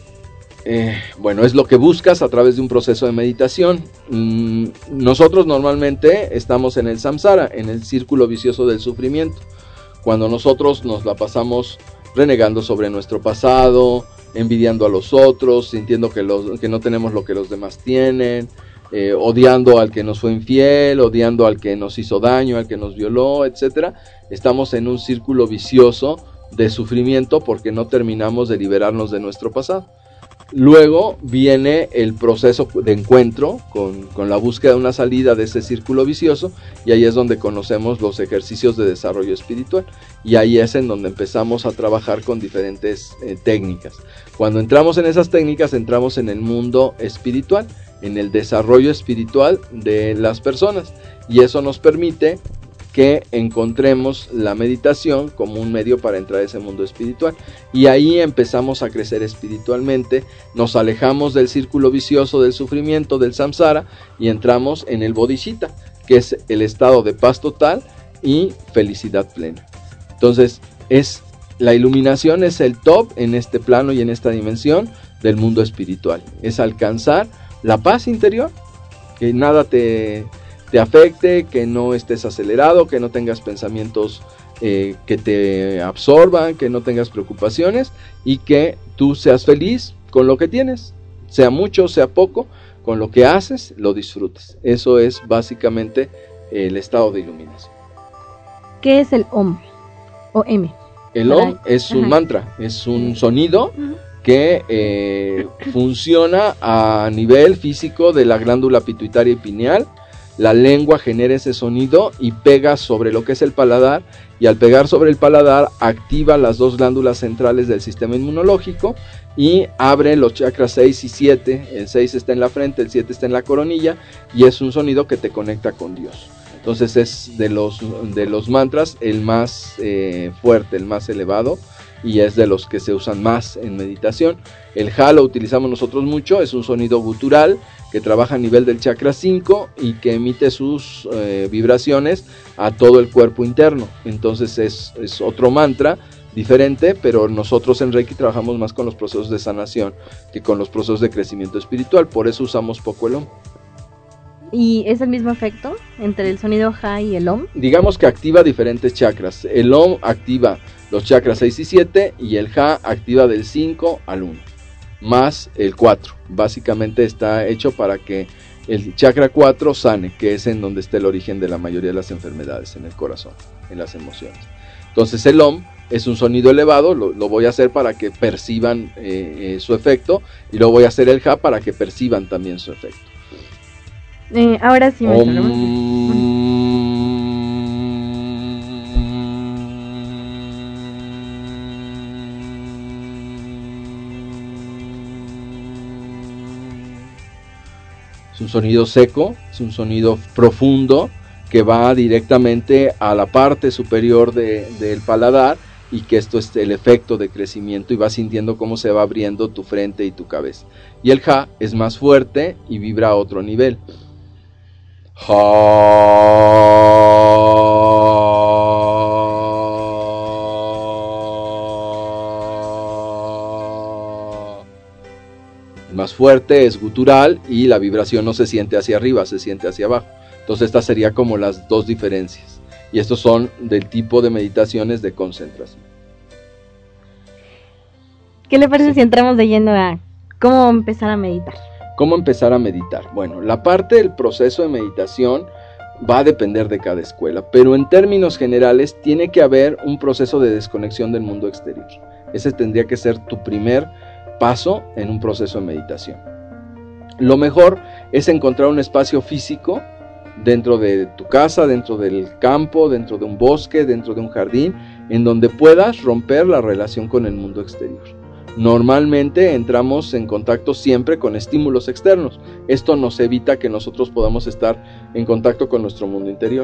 Eh, bueno, es lo que buscas a través de un proceso de meditación. Mm, nosotros normalmente estamos en el samsara, en el círculo vicioso del sufrimiento. Cuando nosotros nos la pasamos renegando sobre nuestro pasado, envidiando a los otros, sintiendo que, los, que no tenemos lo que los demás tienen, eh, odiando al que nos fue infiel, odiando al que nos hizo daño, al que nos violó, etcétera. Estamos en un círculo vicioso de sufrimiento porque no terminamos de liberarnos de nuestro pasado. Luego viene el proceso de encuentro con, con la búsqueda de una salida de ese círculo vicioso, y ahí es donde conocemos los ejercicios de desarrollo espiritual, y ahí es en donde empezamos a trabajar con diferentes eh, técnicas. Cuando entramos en esas técnicas, entramos en el mundo espiritual, en el desarrollo espiritual de las personas, y eso nos permite que encontremos la meditación como un medio para entrar a ese mundo espiritual, y ahí empezamos a crecer espiritualmente, nos alejamos del círculo vicioso del sufrimiento, del samsara, y entramos en el bodhicitta, que es el estado de paz total y felicidad plena. Entonces, es, la iluminación es el top en este plano y en esta dimensión del mundo espiritual, es alcanzar la paz interior, que nada te... te afecte, que no estés acelerado, que no tengas pensamientos eh, que te absorban, que no tengas preocupaciones y que tú seas feliz con lo que tienes, sea mucho, sea poco, con lo que haces, lo disfrutes. Eso es básicamente el estado de iluminación. ¿Qué es el Om o M? El Om es un Ajá. mantra, es un sonido uh-huh. que eh, funciona a nivel físico de la glándula pituitaria y pineal. La lengua genera ese sonido y pega sobre lo que es el paladar, y al pegar sobre el paladar activa las dos glándulas centrales del sistema inmunológico y abre los chakras seis y siete. El seis está en la frente, el siete está en la coronilla, y es un sonido que te conecta con Dios. Entonces es de los, de los mantras el más eh, fuerte, el más elevado, y es de los que se usan más en meditación. El Ja lo utilizamos nosotros mucho, es un sonido gutural que trabaja a nivel del chakra cinco y que emite sus eh, vibraciones a todo el cuerpo interno. Entonces es, es otro mantra diferente, pero nosotros en Reiki trabajamos más con los procesos de sanación que con los procesos de crecimiento espiritual, por eso usamos poco el Om. ¿Y es el mismo efecto entre el sonido Ja y el Om? Digamos que activa diferentes chakras. El Om activa los chakras seis y siete y el Ja activa del cinco al uno, más el cuatro. Básicamente está hecho para que el chakra cuatro sane, que es en donde está el origen de la mayoría de las enfermedades, en el corazón, en las emociones. Entonces el Om es un sonido elevado, lo, lo voy a hacer para que perciban eh, eh, su efecto, y luego voy a hacer el Ja para que perciban también su efecto. Eh, ahora sí me Es un sonido seco, es un sonido profundo que va directamente a la parte superior de, del paladar, y que esto es el efecto de crecimiento, y vas sintiendo cómo se va abriendo tu frente y tu cabeza. Y el Ja es más fuerte y vibra a otro nivel. Ja. El más fuerte es gutural y la vibración no se siente hacia arriba, se siente hacia abajo. Entonces estas serían como las dos diferencias. Y estos son del tipo de meditaciones de concentración. ¿Qué le parece sí. si entramos de lleno a cómo empezar a meditar? ¿Cómo empezar a meditar? Bueno, la parte del proceso de meditación va a depender de cada escuela, pero en términos generales tiene que haber un proceso de desconexión del mundo exterior. Ese tendría que ser tu primer paso en un proceso de meditación. Lo mejor es encontrar un espacio físico dentro de tu casa, dentro del campo, dentro de un bosque, dentro de un jardín, en donde puedas romper la relación con el mundo exterior. Normalmente entramos en contacto siempre con estímulos externos. Esto nos evita que nosotros podamos estar en contacto con nuestro mundo interior.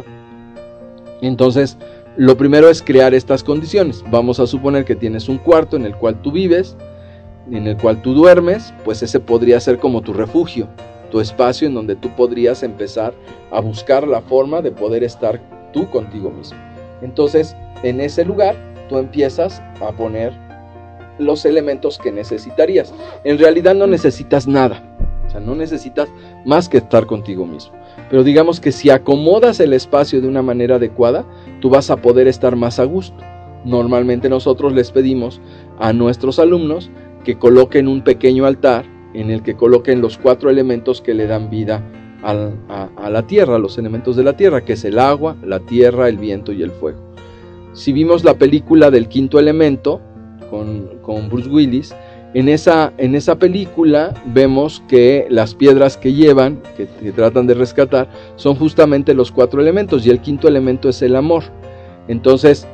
Entonces, lo primero es crear estas condiciones. Vamos a suponer que tienes un cuarto en el cual tú vives, en el cual tú duermes, pues ese podría ser como tu refugio, tu espacio en donde tú podrías empezar a buscar la forma de poder estar tú contigo mismo. Entonces, en ese lugar, tú empiezas a poner los elementos que necesitarías. En realidad no necesitas nada, o sea, no necesitas más que estar contigo mismo. Pero digamos que si acomodas el espacio de una manera adecuada, tú vas a poder estar más a gusto. Normalmente nosotros les pedimos a nuestros alumnos que coloquen un pequeño altar en el que coloquen los cuatro elementos que le dan vida a, a, a la tierra, los elementos de la tierra, que es el agua, la tierra, el viento y el fuego. Si vimos la película del quinto elemento con, con Bruce Willis, en esa, en esa película vemos que las piedras que llevan, que, que tratan de rescatar, son justamente los cuatro elementos, y el quinto elemento es el amor. Entonces,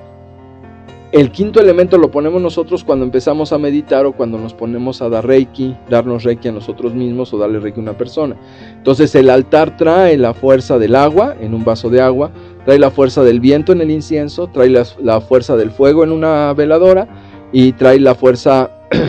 el quinto elemento lo ponemos nosotros cuando empezamos a meditar, o cuando nos ponemos a dar Reiki, darnos Reiki a nosotros mismos, o darle Reiki a una persona. Entonces el altar trae la fuerza del agua en un vaso de agua, trae la fuerza del viento en el incienso, trae la, la fuerza del fuego en una veladora, y trae la fuerza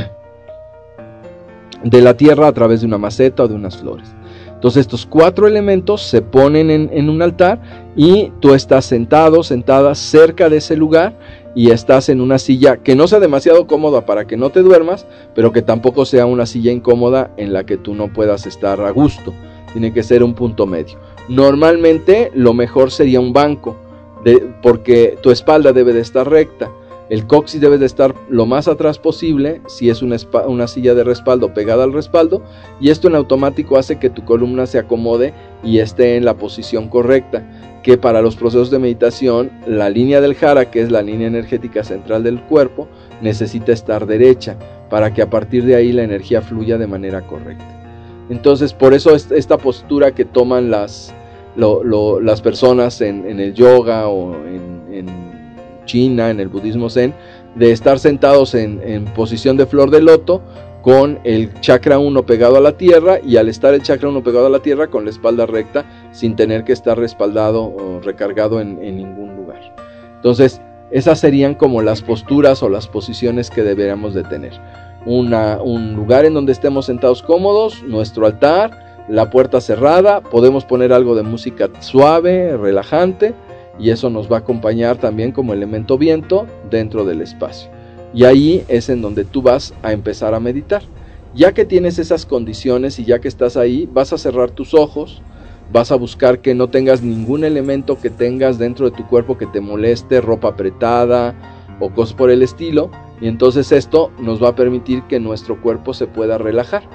de la tierra a través de una maceta o de unas flores. Entonces estos cuatro elementos se ponen en, en un altar, y tú estás sentado, sentada cerca de ese lugar, y estás en una silla que no sea demasiado cómoda para que no te duermas, pero que tampoco sea una silla incómoda en la que tú no puedas estar a gusto. Tiene que ser un punto medio. Normalmente lo mejor sería un banco, de, porque tu espalda debe de estar recta. El coxis debe de estar lo más atrás posible, si es una, una silla de respaldo pegada al respaldo, y esto en automático hace que tu columna se acomode y esté en la posición correcta, que para los procesos de meditación, la línea del jara, que es la línea energética central del cuerpo, necesita estar derecha, para que a partir de ahí la energía fluya de manera correcta. Entonces, por eso esta postura que toman las, lo, lo, las personas en, en el yoga o en, en China, en el budismo zen, de estar sentados en, en posición de flor de loto, con el chakra uno pegado a la tierra, y al estar el chakra uno pegado a la tierra, con la espalda recta, sin tener que estar respaldado o recargado en, en ningún lugar. Entonces, Esas serían como las posturas o las posiciones que deberíamos de tener. Una, un lugar en donde estemos sentados cómodos, nuestro altar, la puerta cerrada, podemos poner algo de música suave, relajante, y eso nos va a acompañar también como elemento viento dentro del espacio. Y ahí es en donde tú vas a empezar a meditar. Ya que tienes esas condiciones y ya que estás ahí, vas a cerrar tus ojos, vas a buscar que no tengas ningún elemento que tengas dentro de tu cuerpo que te moleste, ropa apretada o cosas por el estilo, y entonces esto nos va a permitir que nuestro cuerpo se pueda relajar.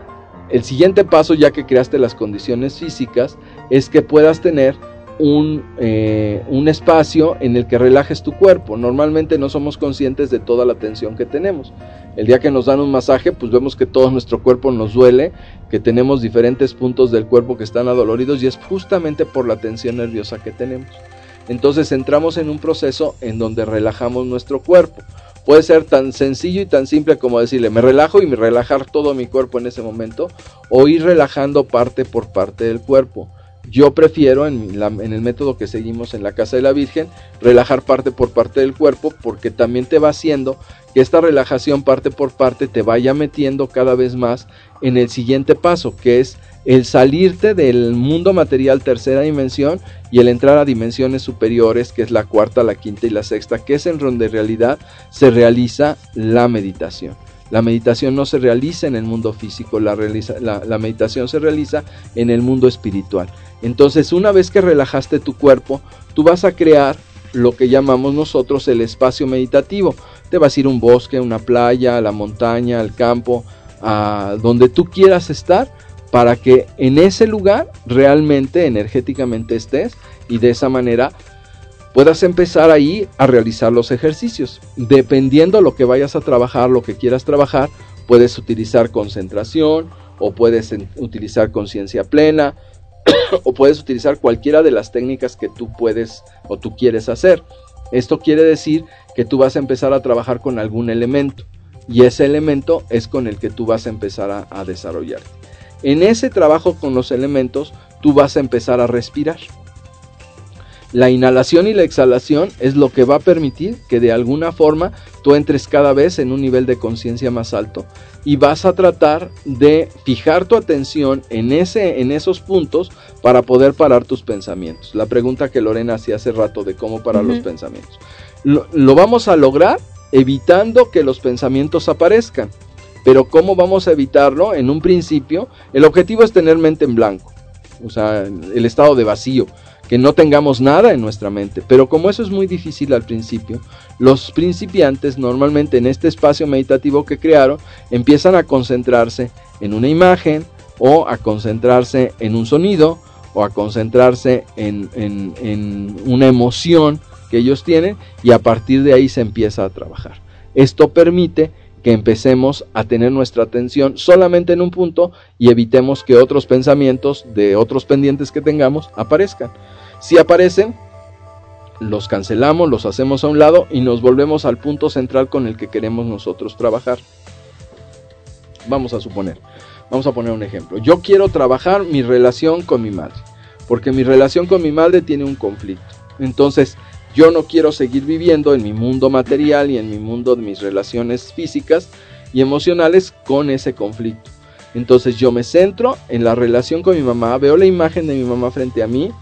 El siguiente paso, ya que creaste las condiciones físicas, es que puedas tener un, eh, un espacio en el que relajes tu cuerpo. Normalmente no somos conscientes de toda la tensión que tenemos. El día que nos dan un masaje, pues vemos que todo nuestro cuerpo nos duele, que tenemos diferentes puntos del cuerpo que están adoloridos, y es justamente por la tensión nerviosa que tenemos. Entonces entramos en un proceso en donde relajamos nuestro cuerpo. Puede ser tan sencillo y tan simple como decirle, me relajo, y me relajar todo mi cuerpo en ese momento, o ir relajando parte por parte del cuerpo. Yo prefiero, en, la, en el método que seguimos en la Casa de la Virgen, relajar parte por parte del cuerpo, porque también te va haciendo que esta relajación parte por parte te vaya metiendo cada vez más en el siguiente paso, que es el salirte del mundo material tercera dimensión y el entrar a dimensiones superiores, que es la cuarta, la quinta y la sexta, que es en donde en realidad se realiza la meditación. La meditación no se realiza en el mundo físico, la, realiza, la, la meditación se realiza en el mundo espiritual. Entonces, una vez que relajaste tu cuerpo, tú vas a crear lo que llamamos nosotros el espacio meditativo. Te vas a ir a un bosque, a una playa, a la montaña, al campo, a donde tú quieras estar, para que en ese lugar realmente energéticamente estés, y de esa manera puedas empezar ahí a realizar los ejercicios. Dependiendo lo que vayas a trabajar, lo que quieras trabajar, puedes utilizar concentración, o puedes utilizar conciencia plena, o puedes utilizar cualquiera de las técnicas que tú puedes o tú quieres hacer. Esto quiere decir que tú vas a empezar a trabajar con algún elemento, y ese elemento es con el que tú vas a empezar a, a desarrollarte. En ese trabajo con los elementos, tú vas a empezar a respirar. La inhalación y la exhalación es lo que va a permitir que de alguna forma tú entres cada vez en un nivel de conciencia más alto, y vas a tratar de fijar tu atención en, ese, en esos puntos para poder parar tus pensamientos. La pregunta que Lorena hacía hace rato de cómo parar uh-huh. los pensamientos. Lo, lo vamos a lograr evitando que los pensamientos aparezcan. Pero ¿cómo vamos a evitarlo? En un principio, el objetivo es tener mente en blanco, o sea, el estado de vacío, que no tengamos nada en nuestra mente. Pero como eso es muy difícil al principio, los principiantes normalmente en este espacio meditativo que crearon, empiezan a concentrarse en una imagen, o a concentrarse en un sonido, o a concentrarse en, en, en una emoción que ellos tienen, y a partir de ahí se empieza a trabajar. Esto permite que empecemos a tener nuestra atención solamente en un punto, y evitemos que otros pensamientos de otros pendientes que tengamos aparezcan. Si aparecen, los cancelamos, los hacemos a un lado y nos volvemos al punto central con el que queremos nosotros trabajar. Vamos a suponer, vamos a poner un ejemplo. Yo quiero trabajar mi relación con mi madre, porque mi relación con mi madre tiene un conflicto. Entonces, yo no quiero seguir viviendo en mi mundo material y en mi mundo de mis relaciones físicas y emocionales con ese conflicto. Entonces yo me centro en la relación con mi mamá, veo la imagen de mi mamá frente a mí,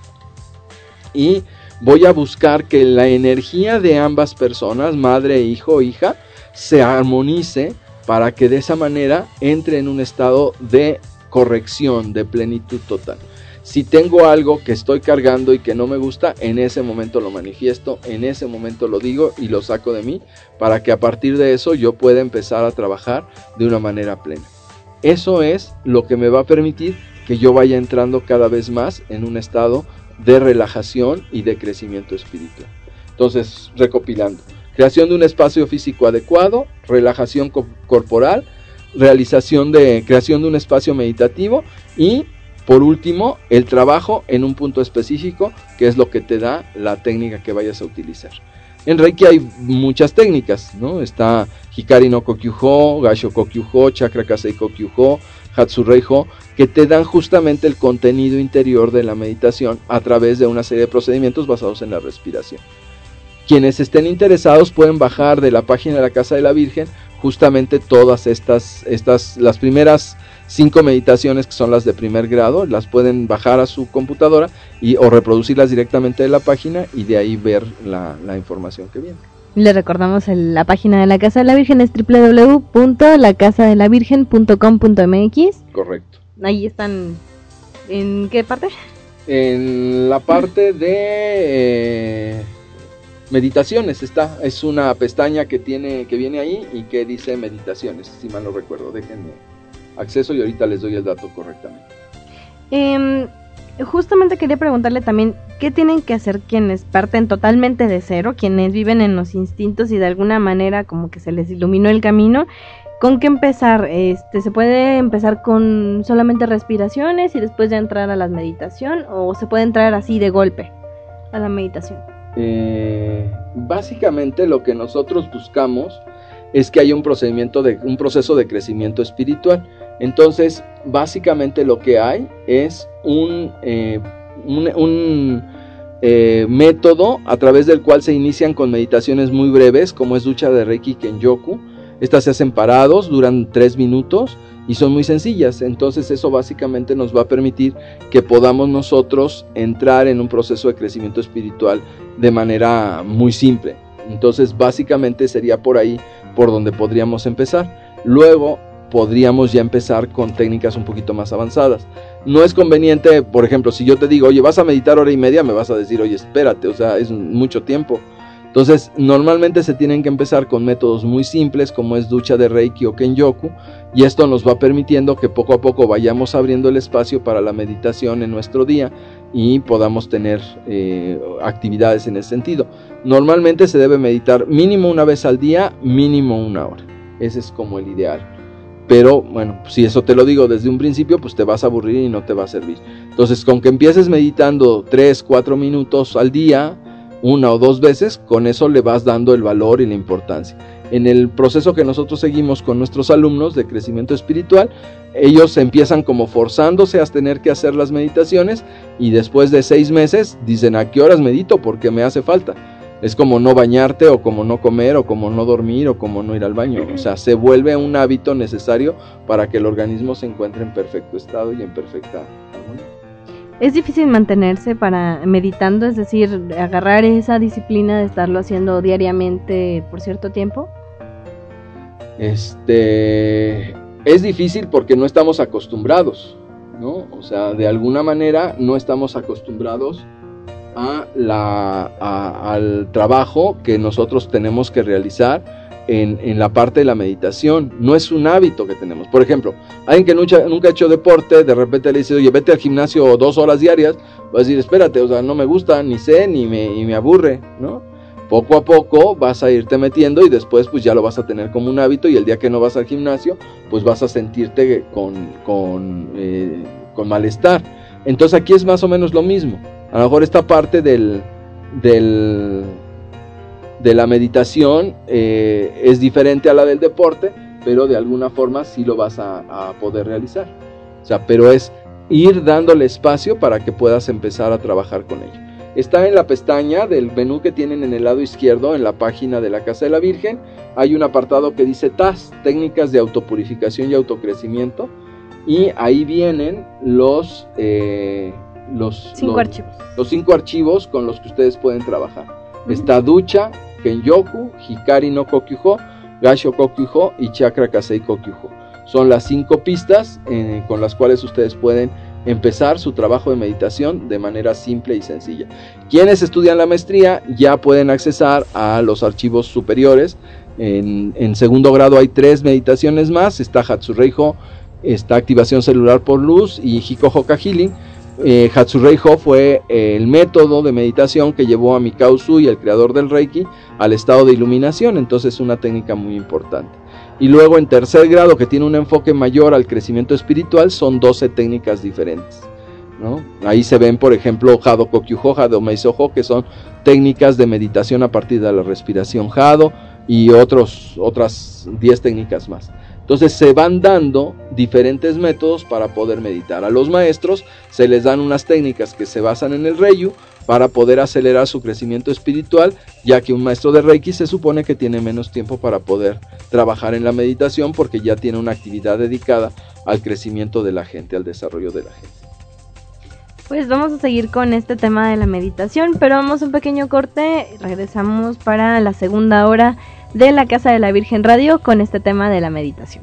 y voy a buscar que la energía de ambas personas, madre, hijo, hija, se armonice, para que de esa manera entre en un estado de corrección, de plenitud total. Si tengo algo que estoy cargando y que no me gusta, en ese momento lo manifiesto, en ese momento lo digo y lo saco de mí, para que a partir de eso yo pueda empezar a trabajar de una manera plena. Eso es lo que me va a permitir que yo vaya entrando cada vez más en un estado de relajación y de crecimiento espiritual. Entonces, recopilando: creación de un espacio físico adecuado, relajación co- corporal, realización de creación de un espacio meditativo, y por último, el trabajo en un punto específico, que es lo que te da la técnica que vayas a utilizar. En Reiki hay muchas técnicas, ¿no? Está Hikari no Kokyuho, Gassho Kokyuho, Chakra Kasei Kokyuho, Hatsurei-ho, que te dan justamente el contenido interior de la meditación a través de una serie de procedimientos basados en la respiración. quienes estén interesados pueden bajar de la página de la Casa de la Virgen justamente todas estas, estas las primeras cinco meditaciones, que son las de primer grado, las pueden bajar a su computadora y o reproducirlas directamente de la página y de ahí ver la, la información que viene. Le recordamos el, la página de la Casa de la Virgen es doble u doble u doble u punto la casa de la virgen punto com punto m x. Correcto. Ahí están. ¿En qué parte? En la parte de eh, meditaciones está, es una pestaña que tiene, que viene ahí y que dice meditaciones, si mal no recuerdo. Déjenme acceso y ahorita les doy el dato correctamente. Eh, justamente quería preguntarle también, ¿qué tienen que hacer quienes parten totalmente de cero, quienes viven en los instintos y de alguna manera como que se les iluminó el camino? ¿Con qué empezar? Este, ¿se puede empezar con solamente respiraciones y después ya entrar a la meditación, o se puede entrar así de golpe a la meditación? Eh, básicamente lo que nosotros buscamos es que haya un procedimiento de un proceso de crecimiento espiritual. Entonces, básicamente lo que hay es un, eh, un, un eh, método a través del cual se inician con meditaciones muy breves, como es ducha de Reiki Kenyoku. Estas se hacen parados, duran tres minutos y son muy sencillas. Entonces eso básicamente nos va a permitir que podamos nosotros entrar en un proceso de crecimiento espiritual de manera muy simple. Entonces básicamente sería por ahí por donde podríamos empezar. Luego podríamos ya empezar con técnicas un poquito más avanzadas. No es conveniente, por ejemplo, si yo te digo, oye, vas a meditar hora y media, me vas a decir, oye, espérate, o sea, es mucho tiempo. Entonces, normalmente se tienen que empezar con métodos muy simples, como es ducha de Reiki o Kenyoku, y esto nos va permitiendo que poco a poco vayamos abriendo el espacio para la meditación en nuestro día y podamos tener eh, actividades en ese sentido. Normalmente se debe meditar mínimo una vez al día, mínimo una hora. Ese es como el ideal. Pero bueno, si eso te lo digo desde un principio, pues te vas a aburrir y no te va a servir. Entonces, con que empieces meditando tres, cuatro minutos al día, una o dos veces, con eso le vas dando el valor y la importancia. En el proceso que nosotros seguimos con nuestros alumnos de crecimiento espiritual, ellos empiezan como forzándose a tener que hacer las meditaciones y después de seis meses dicen, ¿a qué horas medito? Porque me hace falta. Es como no bañarte, o como no comer, o como no dormir, o como no ir al baño. O sea, se vuelve un hábito necesario para que el organismo se encuentre en perfecto estado y en perfecta armonía. ¿Es difícil mantenerse para meditando? Es decir, agarrar esa disciplina de estarlo haciendo diariamente por cierto tiempo. Este, es difícil porque no estamos acostumbrados, ¿no? O sea, de alguna manera no estamos acostumbrados a la, a, al trabajo que nosotros tenemos que realizar en, en la parte de la meditación. No es un hábito que tenemos. Por ejemplo, alguien que nunca, nunca ha hecho deporte, de repente le dice, oye, vete al gimnasio dos horas diarias, va a decir, espérate, o sea, no me gusta, ni sé, ni me, y me aburre, ¿no? Poco a poco vas a irte metiendo y después pues ya lo vas a tener como un hábito, y el día que no vas al gimnasio, pues vas a sentirte con, con, eh, con malestar. Entonces aquí es más o menos lo mismo. A lo mejor esta parte del, del, de la meditación eh, es diferente a la del deporte, pero de alguna forma sí lo vas a, a poder realizar. O sea, pero es ir dándole espacio para que puedas empezar a trabajar con ello. Está en la pestaña del menú que tienen en el lado izquierdo, en la página de la Casa de la Virgen. Hay un apartado que dice T A S, técnicas de autopurificación y autocrecimiento, y ahí vienen los... Eh, Los cinco los, archivos. Los cinco archivos con los que ustedes pueden trabajar. Uh-huh. Está ducha, Kenyoku, Hikari no Kokyuho, Gasho Kokyuho y Chakra Kasei Kokyuho. Son las cinco pistas eh, con las cuales ustedes pueden empezar su trabajo de meditación de manera simple y sencilla. Quienes estudian la maestría ya pueden accesar a los archivos superiores. En, en segundo grado hay tres meditaciones más. Está Hatsureiho, está activación celular por luz, y Hiko Hoka Healing. Eh, Hatsureiho fue eh, el método de meditación que llevó a Mikao Usui, el creador del Reiki, al estado de iluminación. Entonces es una técnica muy importante. Y luego en tercer grado, que tiene un enfoque mayor al crecimiento espiritual, son doce técnicas diferentes, ¿no? Ahí se ven, por ejemplo, Hado Kokyuho, Hado Meisoho, que son técnicas de meditación a partir de la respiración Hado, y otros, otras diez técnicas más. Entonces se van dando diferentes métodos para poder meditar. A los maestros se les dan unas técnicas que se basan en el Ryu para poder acelerar su crecimiento espiritual, ya que un maestro de Reiki se supone que tiene menos tiempo para poder trabajar en la meditación porque ya tiene una actividad dedicada al crecimiento de la gente, al desarrollo de la gente. Pues vamos a seguir con este tema de la meditación, pero vamos a un pequeño corte, regresamos para la segunda hora de la Casa de la Virgen Radio con este tema de la meditación.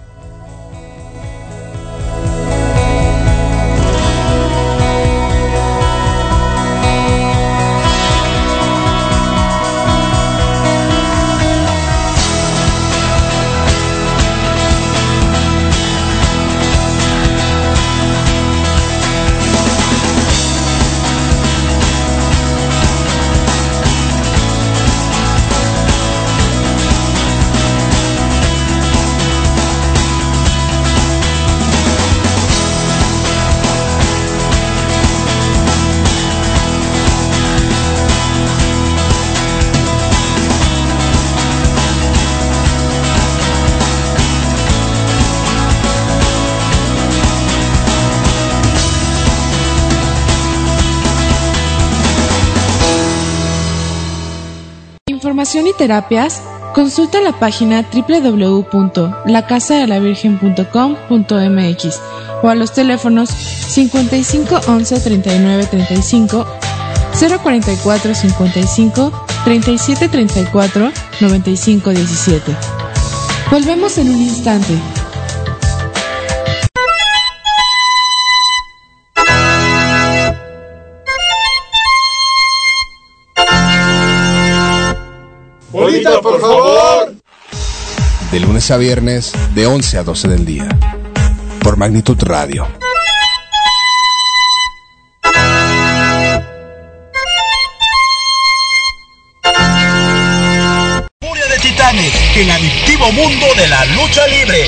Información y terapias, consulta la página doble u doble u doble u punto la casa de la virgen punto com punto m x o a los teléfonos cincuenta y cinco once treinta y nueve treinta y cinco, cero cuarenta y cuatro cincuenta y cinco, treinta y siete treinta y cuatro, noventa y cinco diecisiete. Volvemos en un instante. ¡Bolita, por favor! De lunes a viernes, de once a doce del día. Por Magnitud Radio. Furia de Titanes, el adictivo mundo de la lucha libre.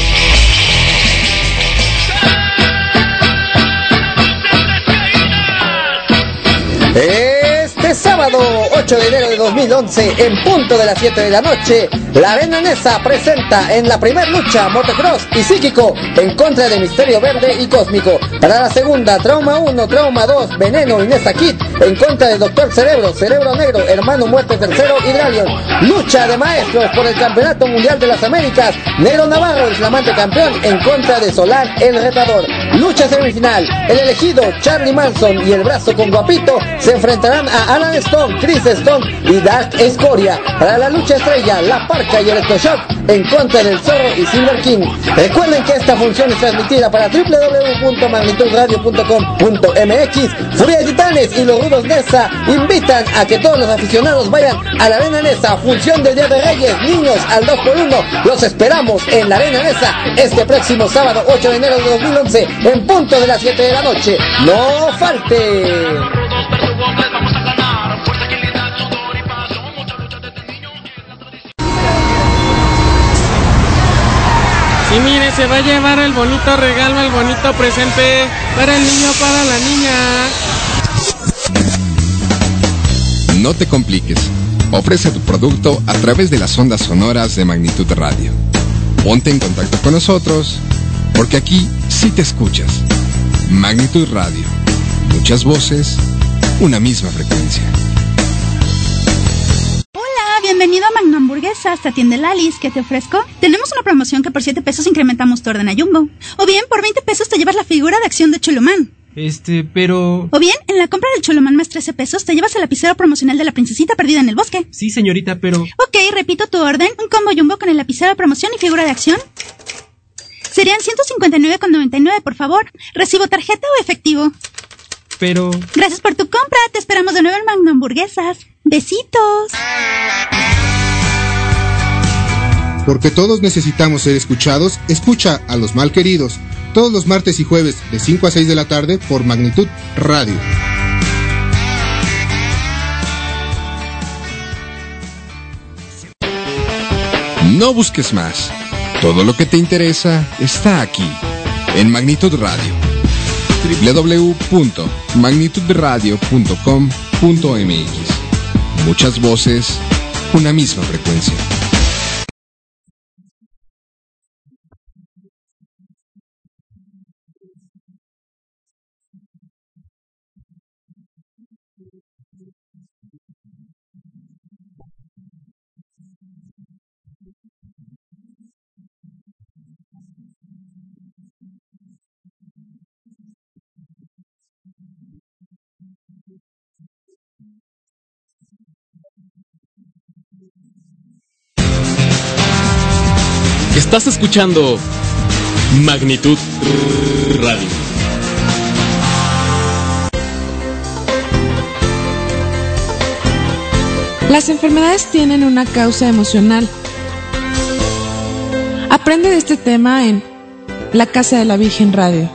Este sábado ocho de enero de dos mil once, en punto de las siete de la noche, la Arena Nesa presenta en la primera lucha Motocross y Psíquico en contra de Misterio Verde y Cósmico. Para la segunda, Trauma uno, Trauma dos, Veneno y Nesa Kid en contra de Doctor Cerebro, Cerebro Negro, Hermano Muerte Tercero y Dralion. Lucha de maestros por el Campeonato Mundial de las Américas, Negro Navarro, el flamante campeón, en contra de Solar, el retador. Lucha semifinal, el elegido Charlie Manson y el brazo con Guapito se enfrentarán a Alan Stone, Chris Stone y Dark Escoria. Para la lucha estrella, La Parca y Electroshock en contra del Zorro y Silver King. Recuerden que esta función es transmitida para doble u doble u doble u punto magnitud radio punto com punto m x. Furia de Titanes y los Rudos Nesa invitan a que todos los aficionados vayan a la Arena Nesa, función del Día de Reyes, niños al dos por uno. Los esperamos en la Arena Nesa este próximo sábado ocho de enero de dos mil once en punto de las siete de la noche. ¡No falte! Y mire, se va a llevar el bonito regalo, el bonito presente para el niño, para la niña. No te compliques. Ofrece tu producto a través de las ondas sonoras de Magnitud Radio. Ponte en contacto con nosotros, porque aquí sí te escuchas. Magnitud Radio. Muchas voces, una misma frecuencia. Bienvenido a Magno Hamburguesas, te atiende Lalis, ¿qué te ofrezco? Tenemos una promoción que por siete pesos incrementamos tu orden a Jumbo. O bien, por veinte pesos te llevas la figura de acción de Cholomán. Este, pero... O bien, en la compra del Cholomán más trece pesos te llevas el lapicero promocional de la princesita perdida en el bosque. Sí, señorita, pero... Ok, repito tu orden, un combo Jumbo con el lapicero de promoción y figura de acción. Serían ciento cincuenta y nueve con noventa y nueve, por favor. ¿Recibo tarjeta o efectivo? Pero... Gracias por tu compra, te esperamos de nuevo en Magno Hamburguesas. Besitos. Porque todos necesitamos ser escuchados, escucha a Los Malqueridos, todos los martes y jueves de cinco a seis de la tarde por Magnitud Radio. No busques más. Todo lo que te interesa está aquí, en Magnitud Radio. doble u doble u doble u punto magnitud radio punto com punto m x. Muchas voces, una misma frecuencia. Estás escuchando Magnitud Radio. Las enfermedades tienen una causa emocional. Aprende de este tema en La Casa de la Virgen Radio.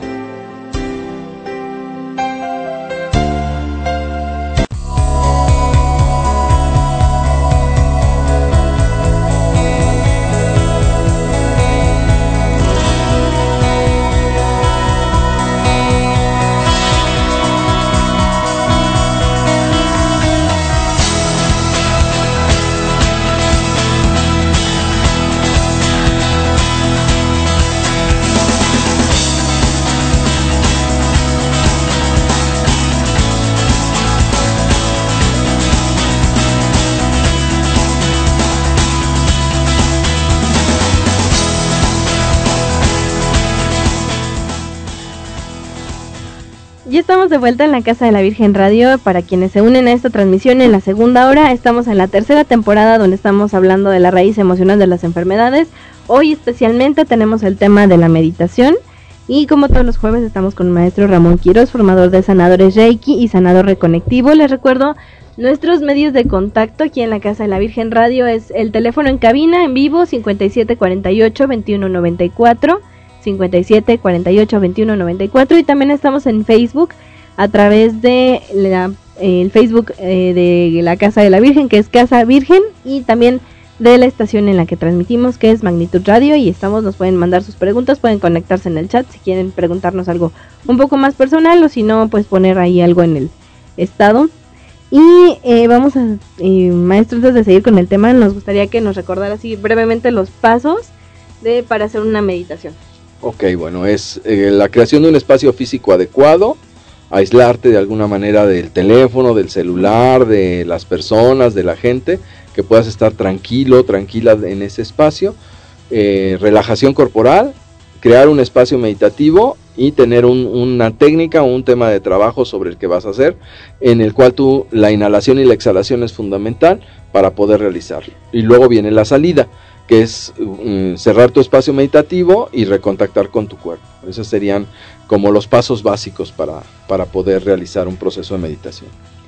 Ya estamos de vuelta en la Casa de la Virgen Radio. Para quienes se unen a esta transmisión en la segunda hora, estamos en la tercera temporada donde estamos hablando de la raíz emocional de las enfermedades. Hoy especialmente tenemos el tema de la meditación y como todos los jueves estamos con el maestro Ramón Quiroz, formador de sanadores Reiki y sanador reconectivo. Les recuerdo nuestros medios de contacto aquí en la Casa de la Virgen Radio. Es el teléfono en cabina en vivo cincuenta y siete cuarenta y ocho veintiuno noventa y cuatro, cincuenta y siete cuarenta y ocho veintiuno noventa y cuatro, y también estamos en Facebook a través de la, eh, el Facebook eh, de la Casa de la Virgen, que es Casa Virgen, y también de la estación en la que transmitimos, que es Magnitud Radio, y estamos, nos pueden mandar sus preguntas, pueden conectarse en el chat si quieren preguntarnos algo un poco más personal, o si no, pues poner ahí algo en el estado. Y eh, vamos a, eh, maestro, antes de seguir con el tema, nos gustaría que nos recordara así brevemente los pasos de para hacer una meditación. Ok, bueno, es eh, la creación de un espacio físico adecuado, aislarte de alguna manera del teléfono, del celular, de las personas, de la gente, que puedas estar tranquilo, tranquila en ese espacio, eh, relajación corporal, crear un espacio meditativo y tener un, una técnica o un tema de trabajo sobre el que vas a hacer, en el cual tú, la inhalación y la exhalación es fundamental para poder realizarlo. Y luego viene la salida, que es um, cerrar tu espacio meditativo y recontactar con tu cuerpo. Esos serían como los pasos básicos para, para poder realizar un proceso de meditación.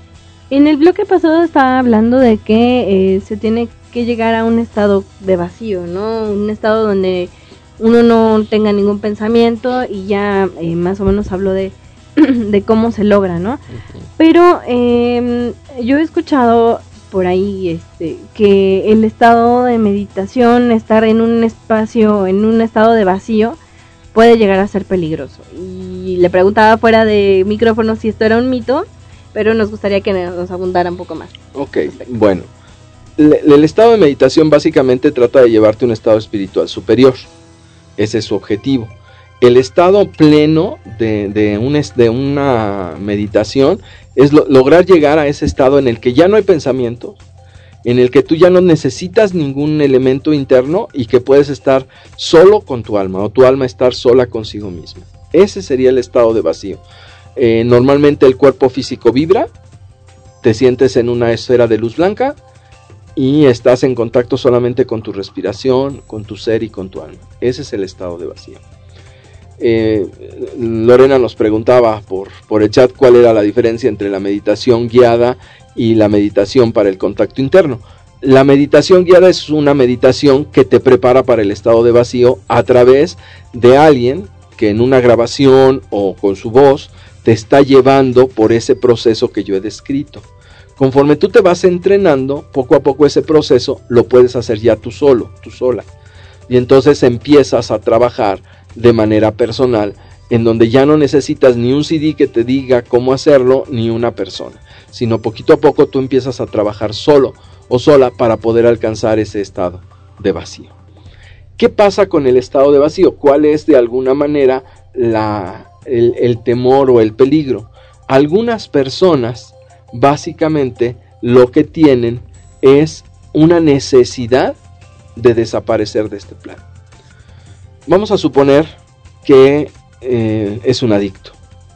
En el bloque pasado estaba hablando de que eh, se tiene que llegar a un estado de vacío, ¿no? Un estado donde uno no tenga ningún pensamiento, y ya eh, más o menos habló de, de cómo se logra, ¿no? Uh-huh. Pero eh, yo he escuchado por ahí este que el estado de meditación, estar en un espacio, en un estado de vacío, puede llegar a ser peligroso. Y le preguntaba fuera de micrófono si esto era un mito, pero nos gustaría que nos abundara un poco más. Ok, bueno, le, el estado de meditación básicamente trata de llevarte a un estado espiritual superior. Ese es su objetivo. El estado pleno de, de, un, de una meditación es lo, lograr llegar a ese estado en el que ya no hay pensamiento, en el que tú ya no necesitas ningún elemento interno y que puedes estar solo con tu alma, o tu alma estar sola consigo misma. Ese sería el estado de vacío. Eh, normalmente el cuerpo físico vibra, te sientes en una esfera de luz blanca y estás en contacto solamente con tu respiración, con tu ser y con tu alma. Ese es el estado de vacío. Eh, Lorena nos preguntaba por, por el chat cuál era la diferencia entre la meditación guiada y la meditación para el contacto interno. La meditación guiada es una meditación que te prepara para el estado de vacío a través de alguien que en una grabación o con su voz te está llevando por ese proceso que yo he descrito. Conforme tú te vas entrenando, poco a poco ese proceso lo puedes hacer ya tú solo, tú sola. Y entonces empiezas a trabajar de manera personal, en donde ya no necesitas ni un C D que te diga cómo hacerlo, ni una persona, sino poquito a poco tú empiezas a trabajar solo o sola para poder alcanzar ese estado de vacío. ¿Qué pasa con el estado de vacío? ¿Cuál es de alguna manera la, el, el temor o el peligro? Algunas personas básicamente lo que tienen es una necesidad de desaparecer de este plano. Vamos a suponer que eh, es un adicto.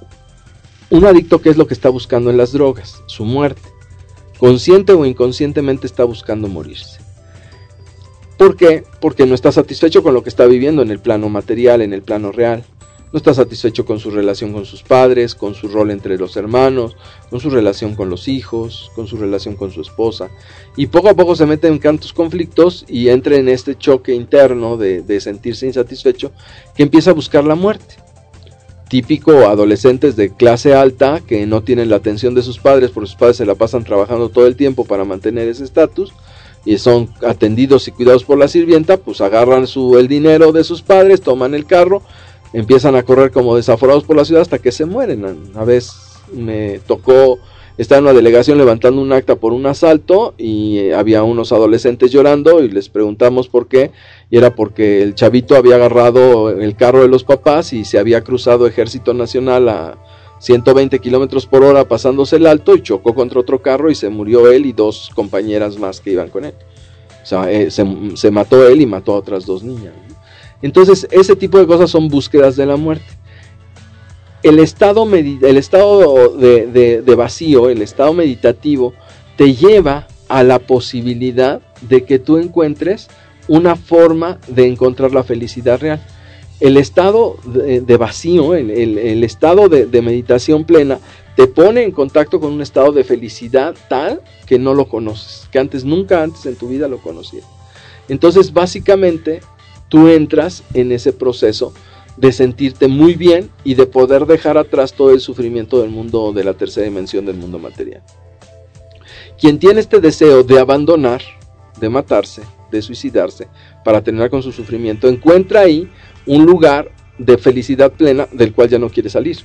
Un adicto, ¿qué es lo que está buscando en las drogas? Su muerte. Consciente o inconscientemente está buscando morirse. ¿Por qué? Porque no está satisfecho con lo que está viviendo en el plano material, en el plano real. No está satisfecho con su relación con sus padres, con su rol entre los hermanos, con su relación con los hijos, con su relación con su esposa. Y poco a poco se mete en tantos conflictos y entra en este choque interno de, de sentirse insatisfecho, que empieza a buscar la muerte. Típico adolescentes de clase alta que no tienen la atención de sus padres, porque sus padres se la pasan trabajando todo el tiempo para mantener ese estatus, y son atendidos y cuidados por la sirvienta, pues agarran su, el dinero de sus padres, toman el carro, empiezan a correr como desaforados por la ciudad hasta que se mueren. Una vez me tocó estar en una delegación levantando un acta por un asalto y eh, había unos adolescentes llorando y les preguntamos por qué, y era porque el chavito había agarrado el carro de los papás y se había cruzado Ejército Nacional a ciento veinte kilómetros por hora pasándose el alto y chocó contra otro carro y se murió él y dos compañeras más que iban con él. O sea, eh, se, se mató él y mató a otras dos niñas. Entonces, ese tipo de cosas son búsquedas de la muerte. El estado, medi- el estado de, de, de vacío, el estado meditativo, te lleva a la posibilidad de que tú encuentres una forma de encontrar la felicidad real. El estado de, de vacío, el, el, el estado de, de meditación plena, te pone en contacto con un estado de felicidad tal que no lo conoces, que antes, nunca antes en tu vida lo conocías. Entonces, básicamente, tú entras en ese proceso de sentirte muy bien y de poder dejar atrás todo el sufrimiento del mundo, de la tercera dimensión del mundo material. Quien tiene este deseo de abandonar, de matarse, de suicidarse, para terminar con su sufrimiento, encuentra ahí un lugar de felicidad plena del cual ya no quiere salir.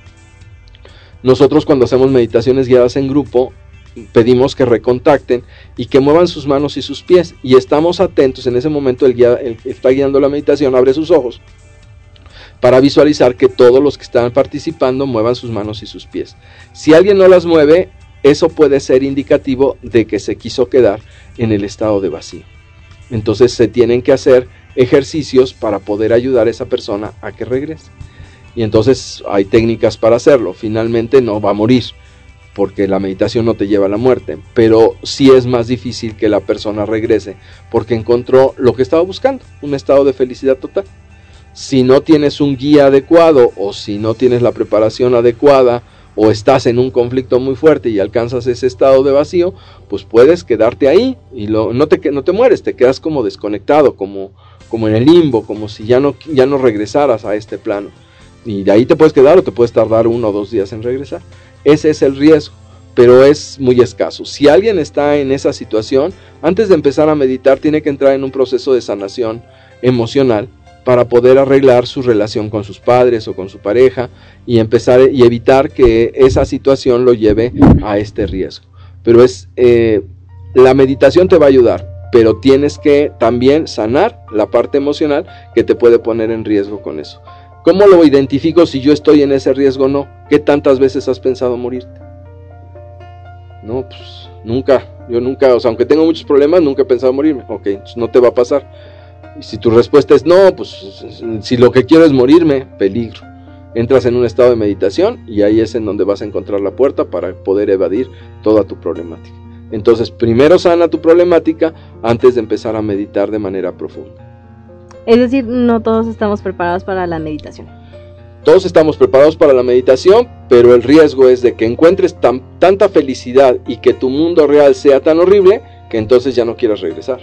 Nosotros, cuando hacemos meditaciones guiadas en grupo, pedimos que recontacten y que muevan sus manos y sus pies, y estamos atentos. En ese momento el guía, el que está guiando la meditación, abre sus ojos para visualizar que todos los que están participando muevan sus manos y sus pies. Si alguien no las mueve, eso puede ser indicativo de que se quiso quedar en el estado de vacío. Entonces se tienen que hacer ejercicios para poder ayudar a esa persona a que regrese. Y entonces hay técnicas para hacerlo. Finalmente no va a morir, porque la meditación no te lleva a la muerte, pero sí es más difícil que la persona regrese, porque encontró lo que estaba buscando, un estado de felicidad total. Si no tienes un guía adecuado, o si no tienes la preparación adecuada, o estás en un conflicto muy fuerte y alcanzas ese estado de vacío, pues puedes quedarte ahí, y lo, no, te, no te mueres, te quedas como desconectado, como, como en el limbo, como si ya no, ya no regresaras a este plano. Y de ahí te puedes quedar o te puedes tardar uno o dos días en regresar. Ese es el riesgo, pero es muy escaso. Si alguien está en esa situación, antes de empezar a meditar tiene que entrar en un proceso de sanación emocional para poder arreglar su relación con sus padres o con su pareja y empezar y evitar que esa situación lo lleve a este riesgo. Pero es eh, la meditación te va a ayudar, pero tienes que también sanar la parte emocional que te puede poner en riesgo con eso. ¿Cómo lo identifico si yo estoy en ese riesgo o no? ¿Qué tantas veces has pensado morirte? No, pues nunca, yo nunca, o sea, aunque tengo muchos problemas, nunca he pensado morirme. Ok, entonces no te va a pasar. Y si tu respuesta es no, pues si lo que quiero es morirme, peligro. Entras en un estado de meditación y ahí es en donde vas a encontrar la puerta para poder evadir toda tu problemática. Entonces, primero sana tu problemática antes de empezar a meditar de manera profunda. Es decir, no todos estamos preparados para la meditación. Todos estamos preparados para la meditación, pero el riesgo es de que encuentres tan, tanta felicidad y que tu mundo real sea tan horrible que entonces ya no quieras regresar.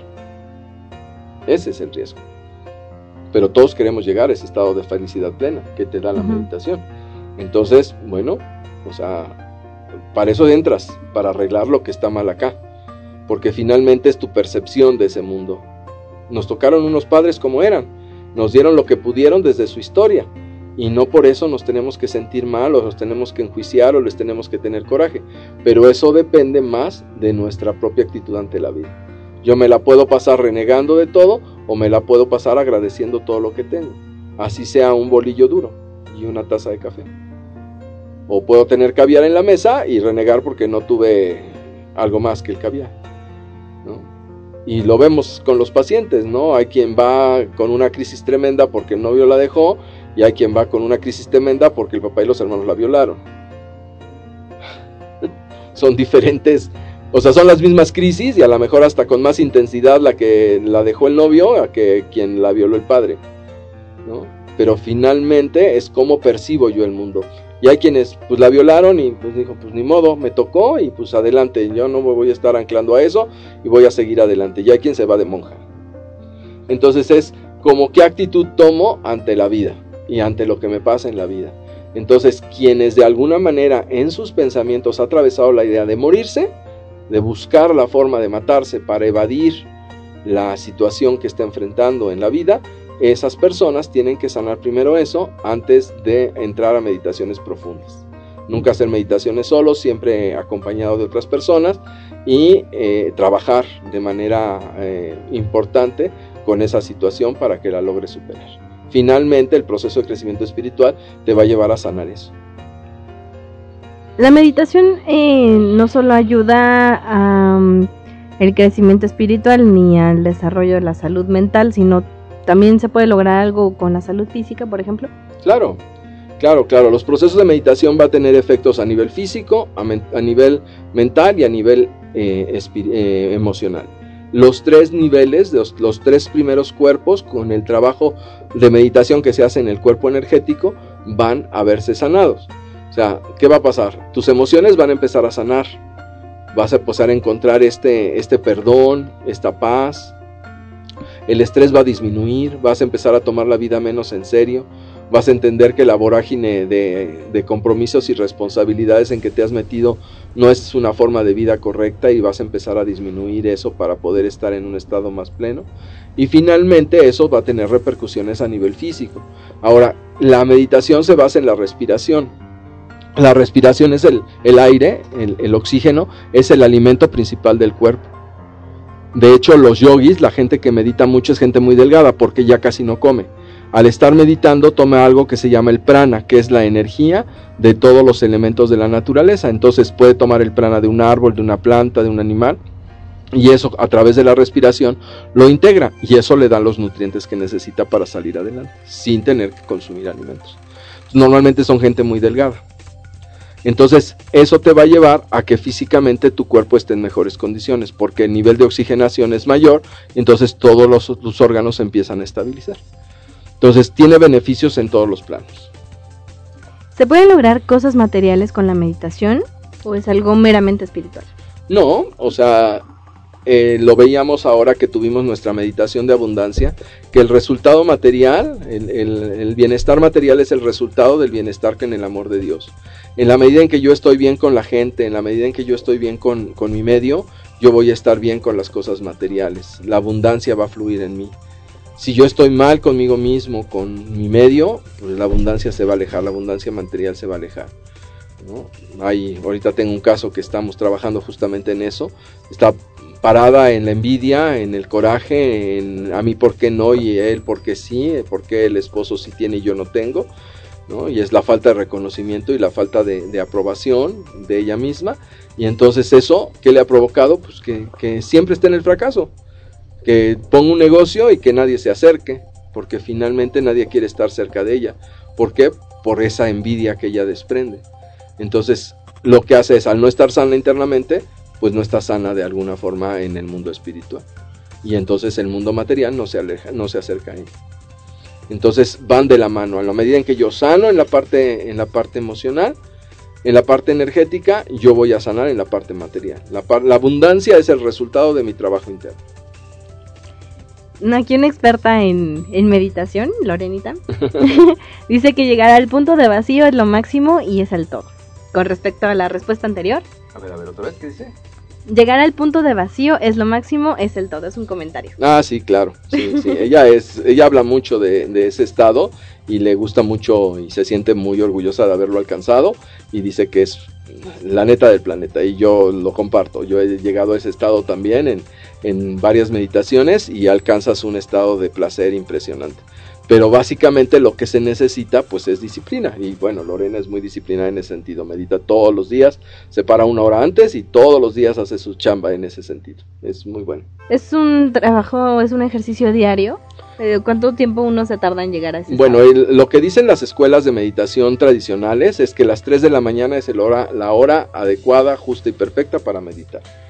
Ese es el riesgo. Pero todos queremos llegar a ese estado de felicidad plena que te da la uh-huh. meditación. Entonces, bueno, o sea, para eso entras, para arreglar lo que está mal acá, porque finalmente es tu percepción de ese mundo. Nos tocaron unos padres como eran, nos dieron lo que pudieron desde su historia, y no por eso nos tenemos que sentir mal, o nos tenemos que enjuiciar, o les tenemos que tener coraje, pero eso depende más de nuestra propia actitud ante la vida. Yo me la puedo pasar renegando de todo, o me la puedo pasar agradeciendo todo lo que tengo, así sea un bolillo duro y una taza de café. O puedo tener caviar en la mesa y renegar porque no tuve algo más que el caviar, ¿no? Y lo vemos con los pacientes, ¿no? Hay quien va con una crisis tremenda porque el novio la dejó, y hay quien va con una crisis tremenda porque el papá y los hermanos la violaron. Son diferentes O sea, son las mismas crisis y a lo mejor hasta con más intensidad la que la dejó el novio a que quien la violó el padre, ¿no? Pero finalmente es cómo percibo yo el mundo. Y hay quienes pues la violaron y pues dijo, pues ni modo, me tocó y pues adelante, yo no me voy a estar anclando a eso y voy a seguir adelante. Y hay quien se va de monja. Entonces es como qué actitud tomo ante la vida y ante lo que me pasa en la vida. Entonces quienes de alguna manera en sus pensamientos ha atravesado la idea de morirse, de buscar la forma de matarse para evadir la situación que está enfrentando en la vida, esas personas tienen que sanar primero eso antes de entrar a meditaciones profundas. Nunca hacer meditaciones solos, siempre acompañado de otras personas y eh, trabajar de manera eh, importante con esa situación para que la logres superar. Finalmente el proceso de crecimiento espiritual te va a llevar a sanar eso. La meditación eh, no solo ayuda a um, el crecimiento espiritual ni al desarrollo de la salud mental, sino también se puede lograr algo con la salud física, por ejemplo. Claro, claro, claro. Los procesos de meditación van a tener efectos a nivel físico, a, men- a nivel mental y a nivel eh, espir- eh, emocional. Los tres niveles, los, los tres primeros cuerpos, con el trabajo de meditación que se hace en el cuerpo energético, van a verse sanados. O sea, ¿qué va a pasar? Tus emociones van a empezar a sanar, vas a empezar a encontrar este, este perdón, esta paz, el estrés va a disminuir, vas a empezar a tomar la vida menos en serio, vas a entender que la vorágine de, de compromisos y responsabilidades en que te has metido no es una forma de vida correcta y vas a empezar a disminuir eso para poder estar en un estado más pleno. Y finalmente eso va a tener repercusiones a nivel físico. Ahora, la meditación se basa en la respiración. La respiración es el, el aire, el, el oxígeno, es el alimento principal del cuerpo. De hecho, los yogis, la gente que medita mucho es gente muy delgada porque ya casi no come. Al estar meditando toma algo que se llama el prana, que es la energía de todos los elementos de la naturaleza. Entonces puede tomar el prana de un árbol, de una planta, de un animal, y eso a través de la respiración lo integra y eso le da los nutrientes que necesita para salir adelante, sin tener que consumir alimentos. Normalmente son gente muy delgada. Entonces eso te va a llevar a que físicamente tu cuerpo esté en mejores condiciones, porque el nivel de oxigenación es mayor, entonces todos los, los órganos se empiezan a estabilizar. Entonces tiene beneficios en todos los planos. ¿Se pueden lograr cosas materiales con la meditación o es algo meramente espiritual? No, o sea, eh, lo veíamos ahora que tuvimos nuestra meditación de abundancia, que el resultado material, el, el, el bienestar material es el resultado del bienestar que en el amor de Dios. En la medida en que yo estoy bien con la gente, en la medida en que yo estoy bien con, con mi medio, yo voy a estar bien con las cosas materiales. La abundancia va a fluir en mí. Si yo estoy mal conmigo mismo, con mi medio, pues la abundancia se va a alejar, la abundancia material se va a alejar, ¿no? Hay, ahorita tengo un caso que estamos trabajando justamente en eso. Está parada en la envidia, en el coraje, en a mí por qué no y él por qué sí, por qué el esposo sí tiene y yo no tengo, ¿no? Y es la falta de reconocimiento y la falta de, de aprobación de ella misma. Y entonces eso, ¿qué le ha provocado? Pues que, que siempre esté en el fracaso, que ponga un negocio y que nadie se acerque, porque finalmente nadie quiere estar cerca de ella. ¿Por qué? Por esa envidia que ella desprende. Entonces lo que hace es, al no estar sana internamente, pues no está sana de alguna forma en el mundo espiritual, y entonces el mundo material no se aleja, no se acerca a ella. Entonces van de la mano. A la medida en que yo sano en la parte, en la parte emocional, en la parte energética, yo voy a sanar en la parte material. La, la abundancia es el resultado de mi trabajo interno. Aquí una experta en, en meditación, Lorenita, dice que llegar al punto de vacío es lo máximo y es el todo. Con respecto a la respuesta anterior. A ver, a ver, otra vez, ¿qué dice? Llegar al punto de vacío es lo máximo, es el todo, es un comentario. Ah, sí, claro, sí, sí. ella es, ella habla mucho de, de ese estado y le gusta mucho y se siente muy orgullosa de haberlo alcanzado y dice que es la neta del planeta, y yo lo comparto. Yo he llegado a ese estado también en, en varias meditaciones y alcanzas un estado de placer impresionante. Pero básicamente lo que se necesita pues es disciplina, y bueno, Lorena es muy disciplinada en ese sentido, medita todos los días, se para una hora antes y todos los días hace su chamba en ese sentido, es muy bueno. ¿Es un trabajo, es un ejercicio diario? ¿Cuánto tiempo uno se tarda en llegar a ese Bueno, el, lo que dicen las escuelas de meditación tradicionales es que las tres de la mañana es el hora, la hora adecuada, justa y perfecta para meditar.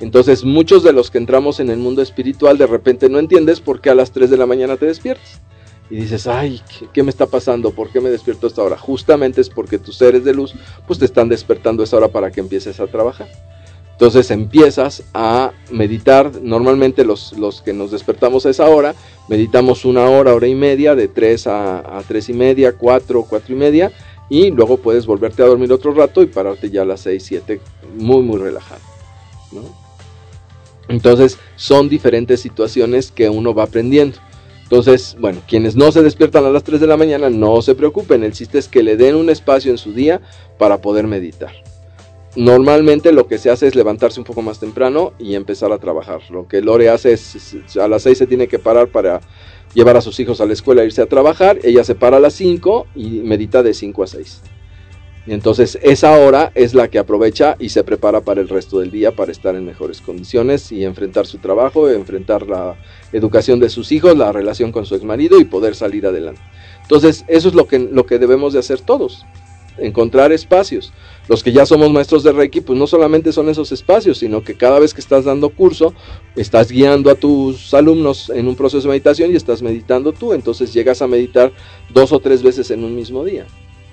Entonces muchos de los que entramos en el mundo espiritual de repente no entiendes por qué a las tres de la mañana te despiertas. Y dices, ay, ¿qué, qué me está pasando? ¿Por qué me despierto a esta hora? Justamente es porque tus seres de luz pues te están despertando a esa hora para que empieces a trabajar. Entonces empiezas a meditar. Normalmente los, los que nos despertamos a esa hora, meditamos una hora, hora y media, de tres a, a tres y media, cuatro, cuatro y media, y luego puedes volverte a dormir otro rato y pararte ya a las seis, siete, muy, muy relajado, ¿no? Entonces son diferentes situaciones que uno va aprendiendo. Entonces, bueno, quienes no se despiertan a las tres de la mañana, no se preocupen, el chiste es que le den un espacio en su día para poder meditar. Normalmente lo que se hace es levantarse un poco más temprano y empezar a trabajar. Lo que Lore hace es, a las seis se tiene que parar para llevar a sus hijos a la escuela e irse a trabajar. Ella se para a las cinco y medita de cinco a seis. Y entonces esa hora es la que aprovecha y se prepara para el resto del día, para estar en mejores condiciones y enfrentar su trabajo, enfrentar la educación de sus hijos, la relación con su exmarido y poder salir adelante. Entonces eso es lo que, lo que debemos de hacer todos. Encontrar espacios. Los que ya somos maestros de Reiki, pues no solamente son esos espacios, sino que cada vez que estás dando curso, estás guiando a tus alumnos en un proceso de meditación y estás meditando tú, entonces llegas a meditar dos o tres veces en un mismo día.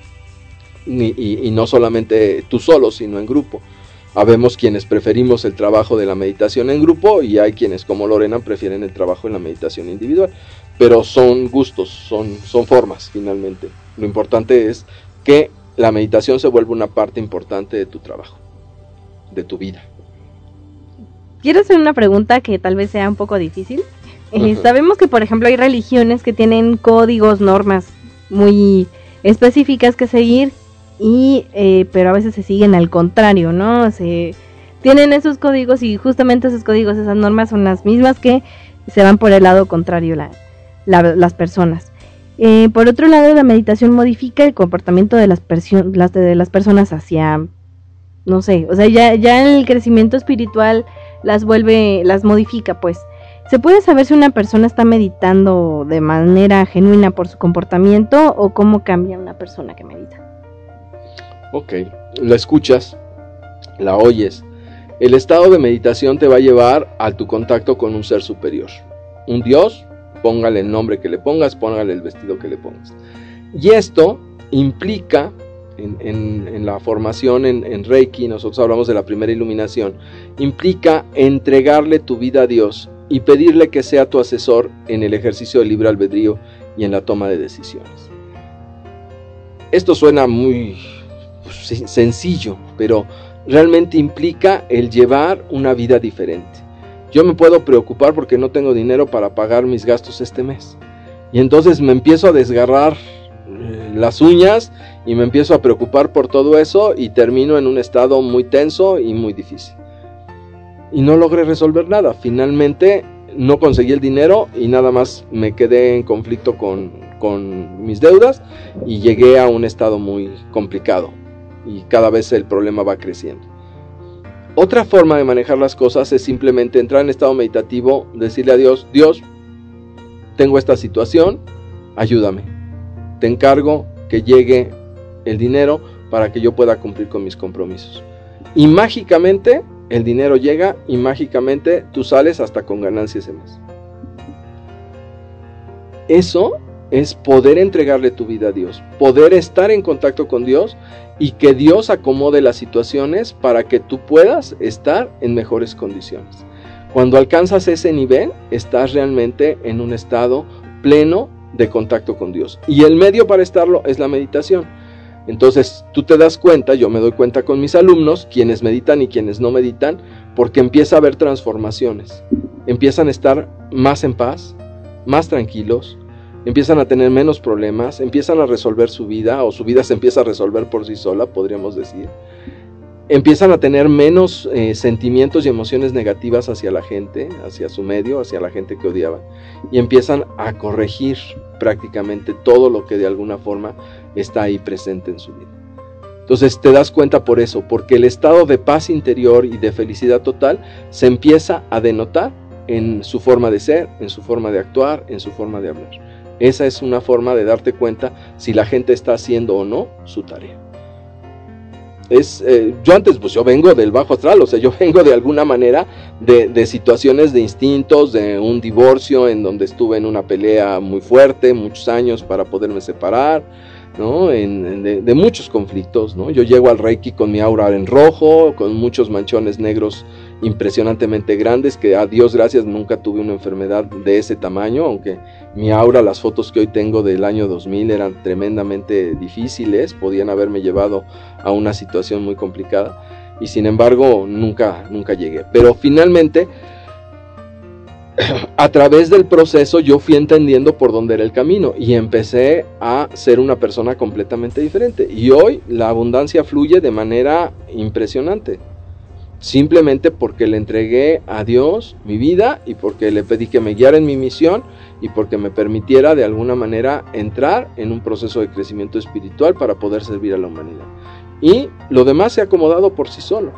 Y, y, y no solamente tú solo, sino en grupo. Habemos quienes preferimos el trabajo de la meditación en grupo y hay quienes, como Lorena, prefieren el trabajo en la meditación individual. Pero son gustos, son, son formas finalmente. Lo importante es que la meditación se vuelve una parte importante de tu trabajo, de tu vida. Quiero hacer una pregunta que tal vez sea un poco difícil. Eh, uh-huh. Sabemos que, por ejemplo, hay religiones que tienen códigos, normas muy específicas que seguir, y eh, pero a veces se siguen al contrario, ¿no? Se tienen esos códigos y justamente esos códigos, esas normas son las mismas que se van por el lado contrario la, la, las personas. Eh, por otro lado, la meditación modifica el comportamiento de las, perso- las de las personas hacia, no sé, o sea, ya, ya el crecimiento espiritual las vuelve, las modifica, pues. ¿Se puede saber si una persona está meditando de manera genuina por su comportamiento o cómo cambia una persona que medita? Ok, la escuchas, la oyes. El estado de meditación te va a llevar a tu contacto con un ser superior, un Dios. Póngale el nombre que le pongas, póngale el vestido que le pongas. Y esto implica, en, en, en la formación en, en Reiki, nosotros hablamos de la primera iluminación, implica entregarle tu vida a Dios y pedirle que sea tu asesor en el ejercicio del libre albedrío y en la toma de decisiones. Esto suena muy pues, sencillo, pero realmente implica el llevar una vida diferente. Yo me puedo preocupar porque no tengo dinero para pagar mis gastos este mes. Y entonces me empiezo a desgarrar eh, las uñas y me empiezo a preocupar por todo eso y termino en un estado muy tenso y muy difícil. Y no logré resolver nada. Finalmente no conseguí el dinero y nada más me quedé en conflicto con, con mis deudas y llegué a un estado muy complicado. Y cada vez el problema va creciendo. Otra forma de manejar las cosas es simplemente entrar en estado meditativo, decirle a Dios, Dios, tengo esta situación, ayúdame. Te encargo que llegue el dinero para que yo pueda cumplir con mis compromisos. Y mágicamente el dinero llega y mágicamente tú sales hasta con ganancias de más. Eso es poder entregarle tu vida a Dios, poder estar en contacto con Dios y que Dios acomode las situaciones para que tú puedas estar en mejores condiciones. Cuando alcanzas ese nivel, estás realmente en un estado pleno de contacto con Dios. Y el medio para estarlo es la meditación. Entonces tú te das cuenta, yo me doy cuenta con mis alumnos, quienes meditan y quienes no meditan, porque empieza a haber transformaciones. Empiezan a estar más en paz, más tranquilos, empiezan a tener menos problemas, empiezan a resolver su vida, o su vida se empieza a resolver por sí sola, podríamos decir. Empiezan a tener menos eh, sentimientos y emociones negativas hacia la gente, hacia su medio, hacia la gente que odiaban, y empiezan a corregir prácticamente todo lo que de alguna forma está ahí presente en su vida. Entonces te das cuenta por eso, porque el estado de paz interior y de felicidad total se empieza a denotar en su forma de ser, en su forma de actuar, en su forma de hablar. Esa es una forma de darte cuenta si la gente está haciendo o no su tarea. es, eh, yo antes, pues yo vengo del bajo astral, o sea, yo vengo de alguna manera de, de situaciones de instintos, de un divorcio en donde estuve en una pelea muy fuerte, muchos años para poderme separar, ¿no? En, en de, de muchos conflictos, ¿no? Yo llego al Reiki con mi aura en rojo, con muchos manchones negros impresionantemente grandes, que a Dios gracias nunca tuve una enfermedad de ese tamaño, aunque mi aura, las fotos que hoy tengo del año dos mil eran tremendamente difíciles, podían haberme llevado a una situación muy complicada, y sin embargo nunca, nunca llegué. Pero finalmente, a través del proceso yo fui entendiendo por dónde era el camino, y empecé a ser una persona completamente diferente, y hoy la abundancia fluye de manera impresionante. Simplemente porque le entregué a Dios mi vida y porque le pedí que me guiara en mi misión y porque me permitiera de alguna manera entrar en un proceso de crecimiento espiritual para poder servir a la humanidad. Y lo demás se ha acomodado por sí solo.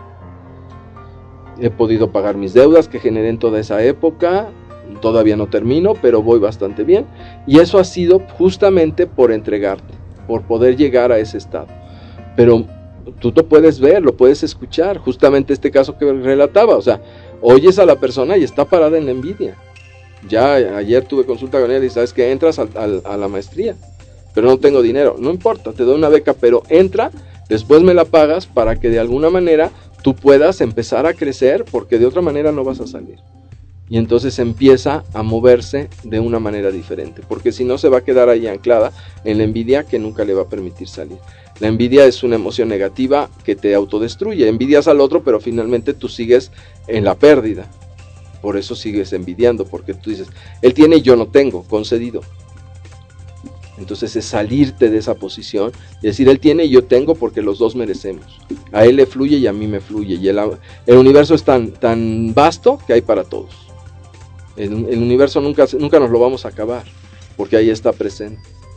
He podido pagar mis deudas que generé en toda esa época, todavía no termino, pero voy bastante bien. Y eso ha sido justamente por entregarte, por poder llegar a ese estado. Pero tú lo puedes ver, lo puedes escuchar, justamente este caso que relataba, o sea, oyes a la persona y está parada en la envidia. Ya ayer tuve consulta con él y sabes que entras a, a, a la maestría, pero no tengo dinero, no importa, te doy una beca, pero entra, después me la pagas para que de alguna manera tú puedas empezar a crecer, porque de otra manera no vas a salir. Y entonces empieza a moverse de una manera diferente, porque si no se va a quedar ahí anclada en la envidia que nunca le va a permitir salir. La envidia es una emoción negativa que te autodestruye, envidias al otro, pero finalmente tú sigues en la pérdida, por eso sigues envidiando, porque tú dices, él tiene y yo no tengo, concedido. Entonces es salirte de esa posición y decir, él tiene y yo tengo porque los dos merecemos. A él le fluye y a mí me fluye, y el, el universo es tan, tan vasto que hay para todos. El, el universo nunca, nunca nos lo vamos a acabar, porque ahí está presente.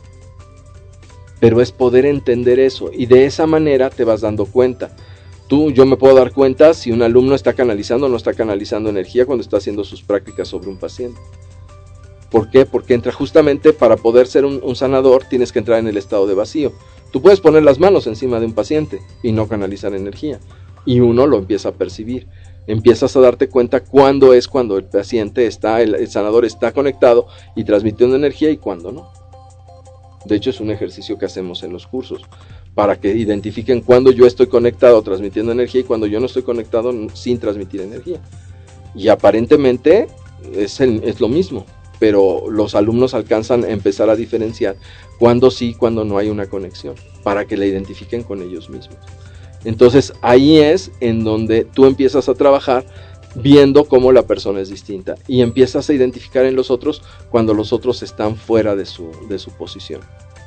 Pero es poder entender eso, y de esa manera te vas dando cuenta. Tú, yo me puedo dar cuenta si un alumno está canalizando o no está canalizando energía cuando está haciendo sus prácticas sobre un paciente. ¿Por qué? Porque entra justamente para poder ser un, un sanador, tienes que entrar en el estado de vacío. Tú puedes poner las manos encima de un paciente y no canalizar energía, y uno lo empieza a percibir. Empiezas a darte cuenta cuándo es cuando el paciente está, el, el sanador está conectado y transmitiendo energía y cuándo no. De hecho es un ejercicio que hacemos en los cursos, para que identifiquen cuándo yo estoy conectado transmitiendo energía y cuándo yo no estoy conectado sin transmitir energía. Y aparentemente es, el, es lo mismo, pero los alumnos alcanzan a empezar a diferenciar cuándo sí, cuándo no hay una conexión, para que la identifiquen con ellos mismos. Entonces ahí es en donde tú empiezas a trabajar viendo cómo la persona es distinta, y empiezas a identificar en los otros cuando los otros están fuera de su, de su posición.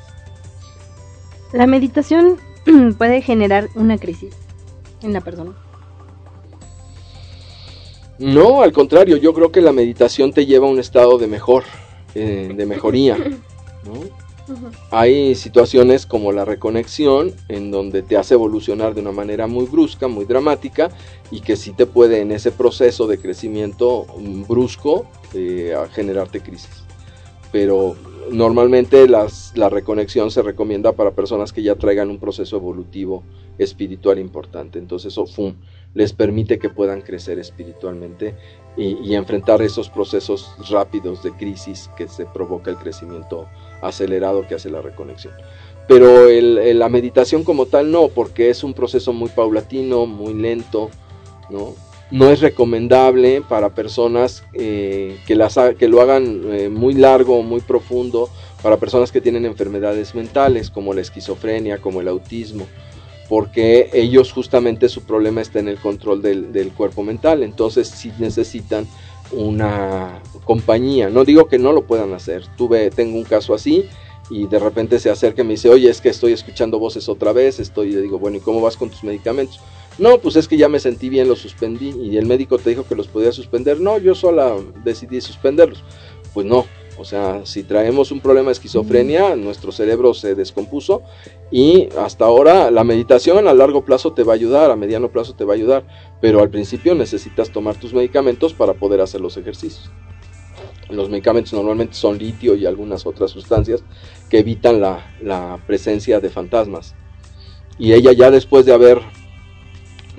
La meditación puede generar una crisis en la persona. No, al contrario, yo creo que la meditación te lleva a un estado de mejor, eh, de mejoría, ¿no? Hay situaciones como la reconexión en donde te hace evolucionar de una manera muy brusca, muy dramática, y que sí te puede en ese proceso de crecimiento brusco eh, a generarte crisis. Pero normalmente las, la reconexión se recomienda para personas que ya traigan un proceso evolutivo espiritual importante. Entonces eso fum, les permite que puedan crecer espiritualmente y, y enfrentar esos procesos rápidos de crisis que se provoca el crecimiento acelerado que hace la reconexión. Pero el, el, la meditación como tal no, porque es un proceso muy paulatino, muy lento, ¿no? No es recomendable para personas eh, que, las ha, que lo hagan eh, muy largo, muy profundo, para personas que tienen enfermedades mentales como la esquizofrenia, como el autismo, porque ellos justamente su problema está en el control del, del cuerpo mental. Entonces sí necesitan una compañía. No digo que no lo puedan hacer. Tuve, tengo un caso así, y de repente se acerca y me dice, oye, es que estoy escuchando voces otra vez, estoy, y le digo, bueno, ¿y cómo vas con tus medicamentos? No, pues es que ya me sentí bien, los suspendí. Y el médico te dijo que los podía suspender. No, yo sola decidí suspenderlos. Pues no, o sea, si traemos un problema de esquizofrenia, nuestro cerebro se descompuso, y hasta ahora la meditación a largo plazo te va a ayudar, a mediano plazo te va a ayudar, pero al principio necesitas tomar tus medicamentos para poder hacer los ejercicios. Los medicamentos normalmente son litio y algunas otras sustancias que evitan la, la presencia de fantasmas. Y ella ya después de haber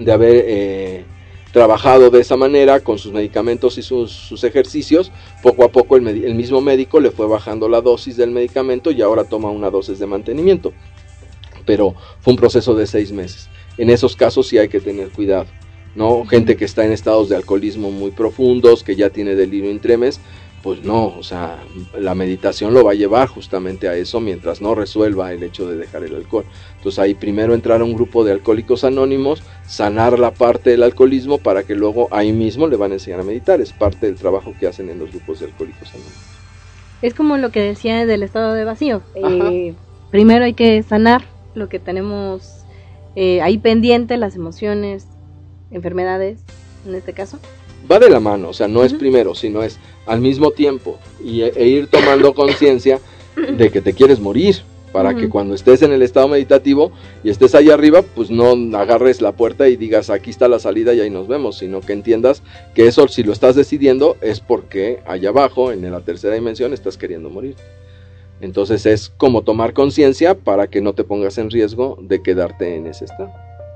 de haber eh, trabajado de esa manera con sus medicamentos y sus, sus ejercicios, poco a poco el, el mismo médico le fue bajando la dosis del medicamento y ahora toma una dosis de mantenimiento. Pero fue un proceso de seis meses. En esos casos sí hay que tener cuidado, ¿no? Gente que está en estados de alcoholismo muy profundos, que ya tiene delirio in tremens, pues no, o sea, la meditación lo va a llevar justamente a eso mientras no resuelva el hecho de dejar el alcohol. Entonces ahí primero entrar a un grupo de alcohólicos anónimos, sanar la parte del alcoholismo para que luego ahí mismo le van a enseñar a meditar. Es parte del trabajo que hacen en los grupos de alcohólicos anónimos. Es como lo que decía del estado de vacío. Eh, primero hay que sanar lo que tenemos eh, ahí pendiente, las emociones, enfermedades, en este caso. Va de la mano, o sea, no uh-huh. es primero, sino es al mismo tiempo y, e ir tomando conciencia de que te quieres morir, para uh-huh. que cuando estés en el estado meditativo y estés ahí arriba, pues no agarres la puerta y digas aquí está la salida y ahí nos vemos, sino que entiendas que eso, si lo estás decidiendo, es porque allá abajo, en la tercera dimensión, estás queriendo morir. Entonces es como tomar conciencia para que no te pongas en riesgo de quedarte en ese estado.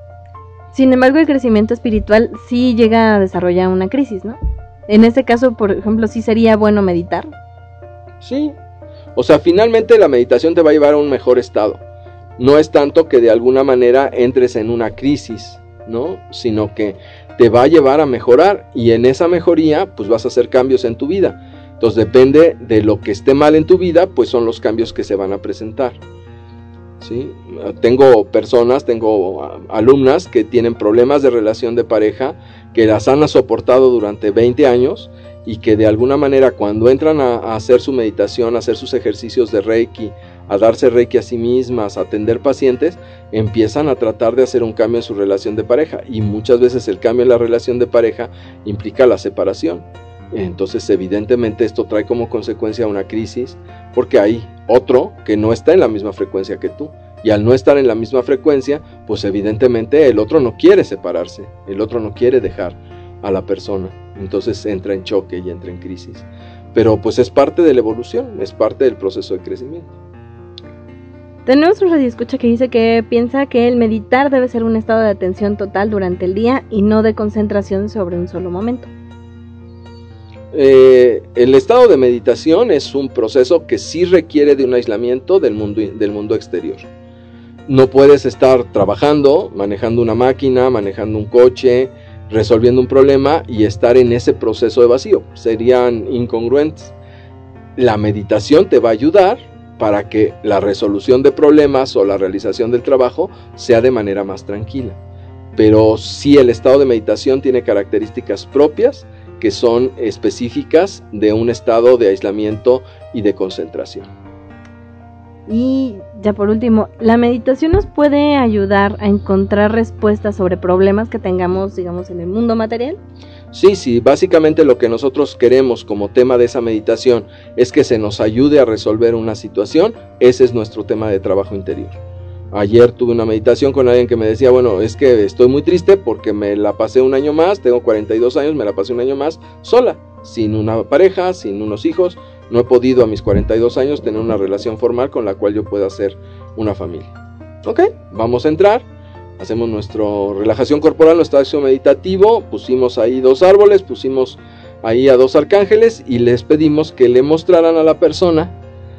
Sin embargo, el crecimiento espiritual sí llega a desarrollar una crisis, ¿no? En este caso, por ejemplo, ¿sí sería bueno meditar? Sí, o sea, finalmente la meditación te va a llevar a un mejor estado. No es tanto que de alguna manera entres en una crisis, ¿no? Sino que te va a llevar a mejorar y en esa mejoría, pues vas a hacer cambios en tu vida. Entonces depende de lo que esté mal en tu vida, pues son los cambios que se van a presentar. ¿Sí? Tengo personas, tengo alumnas que tienen problemas de relación de pareja, que las han soportado durante veinte años y que de alguna manera cuando entran a, a hacer su meditación, a hacer sus ejercicios de Reiki, a darse Reiki a sí mismas, a atender pacientes, empiezan a tratar de hacer un cambio en su relación de pareja y muchas veces el cambio en la relación de pareja implica la separación. Entonces evidentemente esto trae como consecuencia una crisis porque hay otro que no está en la misma frecuencia que tú y al no estar en la misma frecuencia pues evidentemente el otro no quiere separarse, el otro no quiere dejar a la persona, entonces entra en choque y entra en crisis, pero pues es parte de la evolución, es parte del proceso de crecimiento. Tenemos un radioescucha que dice que piensa que el meditar debe ser un estado de atención total durante el día y no de concentración sobre un solo momento. Eh, el estado de meditación es un proceso que sí requiere de un aislamiento del mundo, del mundo exterior. No puedes estar trabajando, manejando una máquina, manejando un coche, resolviendo un problema y estar en ese proceso de vacío. Serían incongruentes. La meditación te va a ayudar para que la resolución de problemas o la realización del trabajo sea de manera más tranquila. Pero sí, el estado de meditación tiene características propias que son específicas de un estado de aislamiento y de concentración. Y ya por último, ¿la meditación nos puede ayudar a encontrar respuestas sobre problemas que tengamos, digamos, en el mundo material? Sí, sí, básicamente lo que nosotros queremos como tema de esa meditación es que se nos ayude a resolver una situación. Ese es nuestro tema de trabajo interior. Ayer tuve una meditación con alguien que me decía, bueno, es que estoy muy triste porque me la pasé un año más, tengo cuarenta y dos años, me la pasé un año más sola, sin una pareja, sin unos hijos, no he podido a mis cuarenta y dos años tener una relación formal con la cual yo pueda hacer una familia. Ok, vamos a entrar, hacemos nuestra relajación corporal, nuestro acto meditativo, pusimos ahí dos árboles, pusimos ahí a dos arcángeles y les pedimos que le mostraran a la persona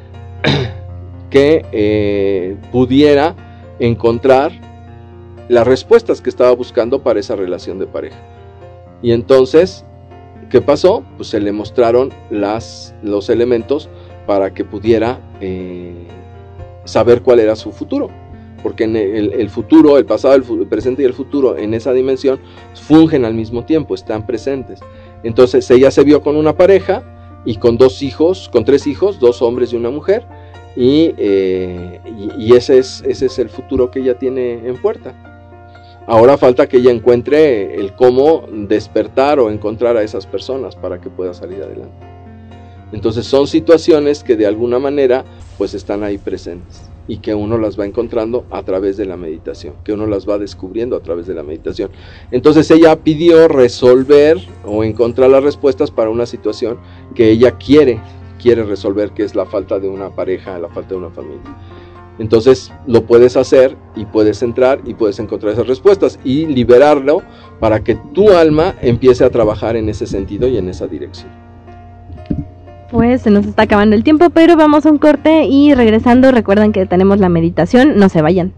que eh, pudiera encontrar las respuestas que estaba buscando para esa relación de pareja. Y entonces, ¿qué pasó? Pues se le mostraron las, los elementos para que pudiera eh, saber cuál era su futuro. Porque en el, el futuro, el pasado, el, el presente y el futuro en esa dimensión fungen al mismo tiempo, están presentes. Entonces ella se vio con una pareja y con dos hijos, con tres hijos, dos hombres y una mujer. Y, eh, y, y ese, es, ese es el futuro que ella tiene en puerta. Ahora falta que ella encuentre el cómo despertar o encontrar a esas personas para que pueda salir adelante. Entonces son situaciones que de alguna manera pues están ahí presentes y que uno las va encontrando a través de la meditación, que uno las va descubriendo a través de la meditación. Entonces ella pidió resolver o encontrar las respuestas para una situación que ella quiere quiere resolver, que es la falta de una pareja, la falta de una familia. Entonces lo puedes hacer y puedes entrar y puedes encontrar esas respuestas y liberarlo para que tu alma empiece a trabajar en ese sentido y en esa dirección. Pues se nos está acabando el tiempo, pero vamos a un corte y regresando recuerden que tenemos la meditación, no se vayan.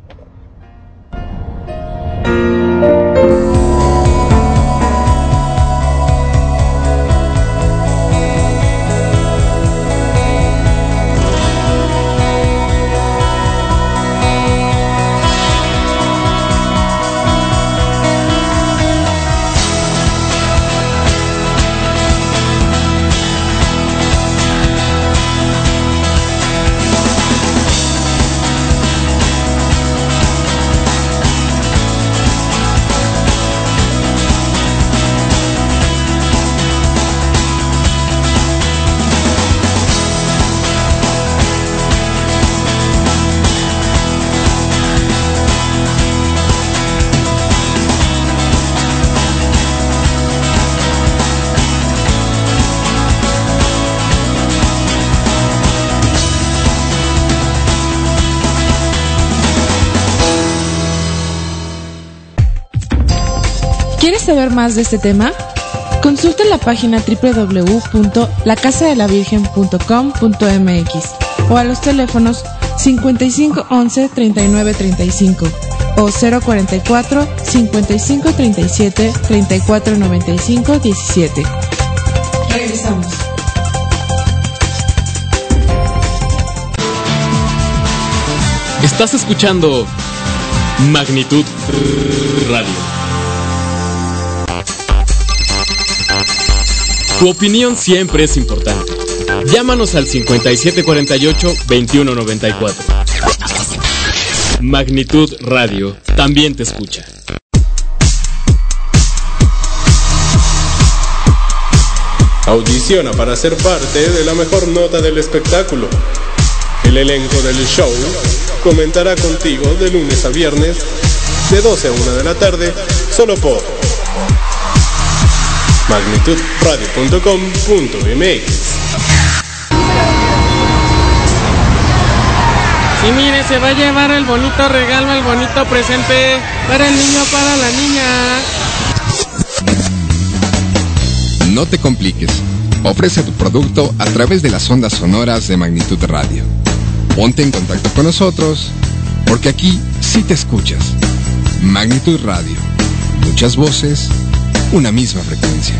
¿Quieres saber más de este tema? Consulta la página doble u doble u doble u punto la casa de la virgen punto com punto m x o a los teléfonos cincuenta y cinco once treinta y nueve treinta y cinco o cero cuarenta y cuatro cincuenta y cinco treinta y siete treinta y cuatro noventa y cinco diecisiete. Regresamos. Estás escuchando Magnitud Radio. Tu opinión siempre es importante. Llámanos al cincuenta y siete cuarenta y ocho veintiuno noventa y cuatro. Magnitud Radio también te escucha. Audiciona para ser parte de la mejor nota del espectáculo. El elenco del show comentará contigo de lunes a viernes de doce a una de la tarde, solo por magnitud radio punto com punto m x. Y mire, se va a llevar el bonito regalo, el bonito presente para el niño, para la niña. No te compliques. Ofrece tu producto a través de las ondas sonoras de Magnitud Radio. Ponte en contacto con nosotros, porque aquí sí te escuchas. Magnitud Radio. Muchas voces, una misma frecuencia.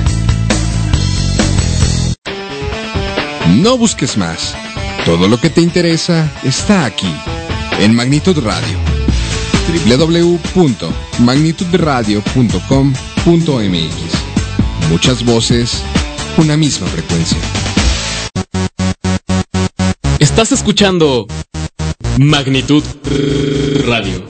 No busques más. Todo lo que te interesa está aquí, en Magnitud Radio. doble u doble u doble u punto magnitud radio punto com punto m x. Muchas voces, una misma frecuencia. Estás escuchando Magnitud Radio.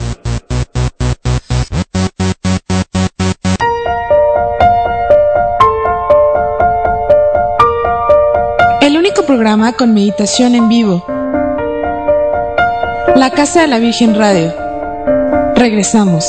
El único programa con meditación en vivo. La Casa de la Virgen Radio. Regresamos.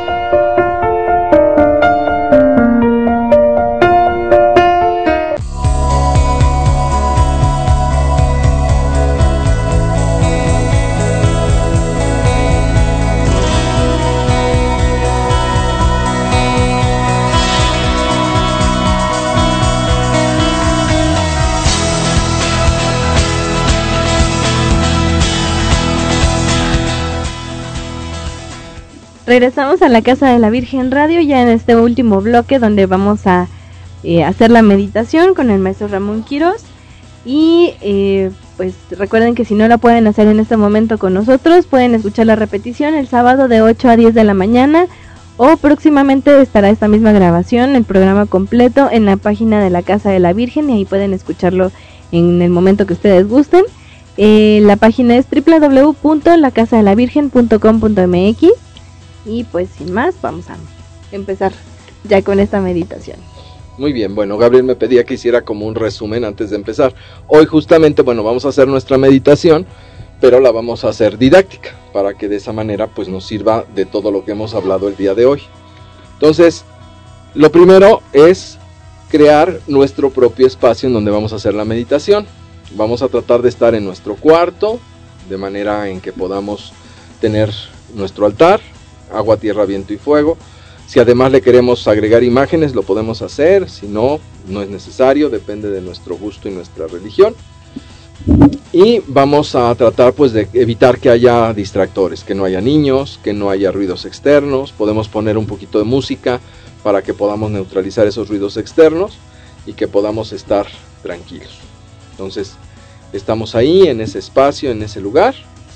Regresamos a la Casa de la Virgen Radio ya en este último bloque donde vamos a eh, hacer la meditación con el maestro Ramón Quirós y eh, pues recuerden que si no la pueden hacer en este momento con nosotros pueden escuchar la repetición el sábado de ocho a diez de la mañana o próximamente estará esta misma grabación, el programa completo en la página de la Casa de la Virgen y ahí pueden escucharlo en el momento que ustedes gusten. Eh, la página es doble u doble u doble u punto la casa de la virgen punto com punto m x. Y pues sin más, vamos a empezar ya con esta meditación. Muy bien, bueno, Gabriel me pedía que hiciera como un resumen antes de empezar. Hoy justamente, bueno, vamos a hacer nuestra meditación, pero la vamos a hacer didáctica, para que de esa manera pues nos sirva de todo lo que hemos hablado el día de hoy. Entonces, lo primero es crear nuestro propio espacio en donde vamos a hacer la meditación. Vamos a tratar de estar en nuestro cuarto, de manera en que podamos tener nuestro altar, agua, tierra, viento y fuego. Si además le queremos agregar imágenes, lo podemos hacer, si no, no es necesario, depende de nuestro gusto y nuestra religión. Y vamos a tratar pues de evitar que haya distractores, que no haya niños, que no haya ruidos externos. Podemos poner un poquito de música para que podamos neutralizar esos ruidos externos y que podamos estar tranquilos. Entonces, estamos ahí en ese espacio, en ese lugar,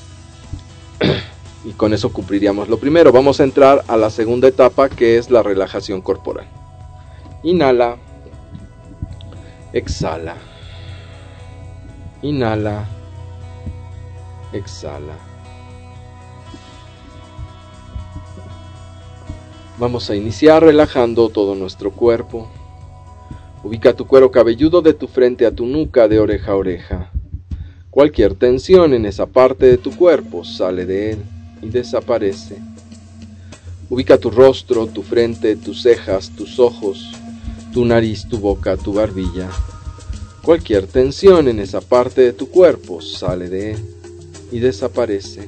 y con eso cumpliríamos lo primero. Vamos a entrar a la segunda etapa, que es la relajación corporal. Inhala, exhala. Inhala, exhala. Vamos a iniciar relajando todo nuestro cuerpo. Ubica tu cuero cabelludo de tu frente a tu nuca, de oreja a oreja. Cualquier tensión en esa parte de tu cuerpo sale de él y desaparece. Ubica tu rostro, tu frente, tus cejas, tus ojos, tu nariz, tu boca, tu barbilla. Cualquier tensión en esa parte de tu cuerpo sale de él y desaparece.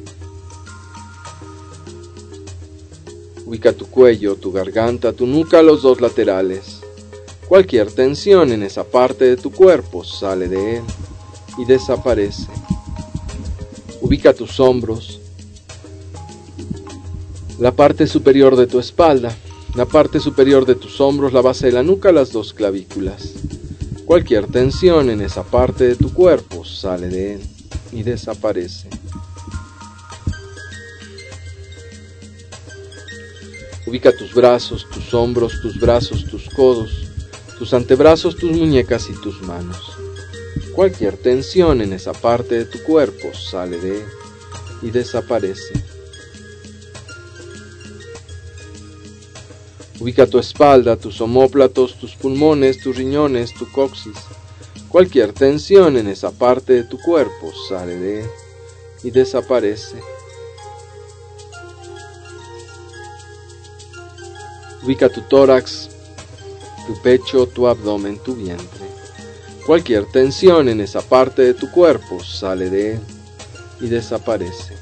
Ubica tu cuello, tu garganta, tu nuca, los dos laterales. Cualquier tensión en esa parte de tu cuerpo sale de él y desaparece. Ubica tus hombros, la parte superior de tu espalda, la parte superior de tus hombros, la base de la nuca, las dos clavículas. Cualquier tensión en esa parte de tu cuerpo sale de él y desaparece. Ubica tus brazos, tus hombros, tus brazos, tus codos, tus antebrazos, tus muñecas y tus manos. Cualquier tensión en esa parte de tu cuerpo sale de él y desaparece. Ubica tu espalda, tus omóplatos, tus pulmones, tus riñones, tu coxis. Cualquier tensión en esa parte de tu cuerpo sale de él y desaparece. Ubica tu tórax, tu pecho, tu abdomen, tu vientre. Cualquier tensión en esa parte de tu cuerpo sale de él y desaparece.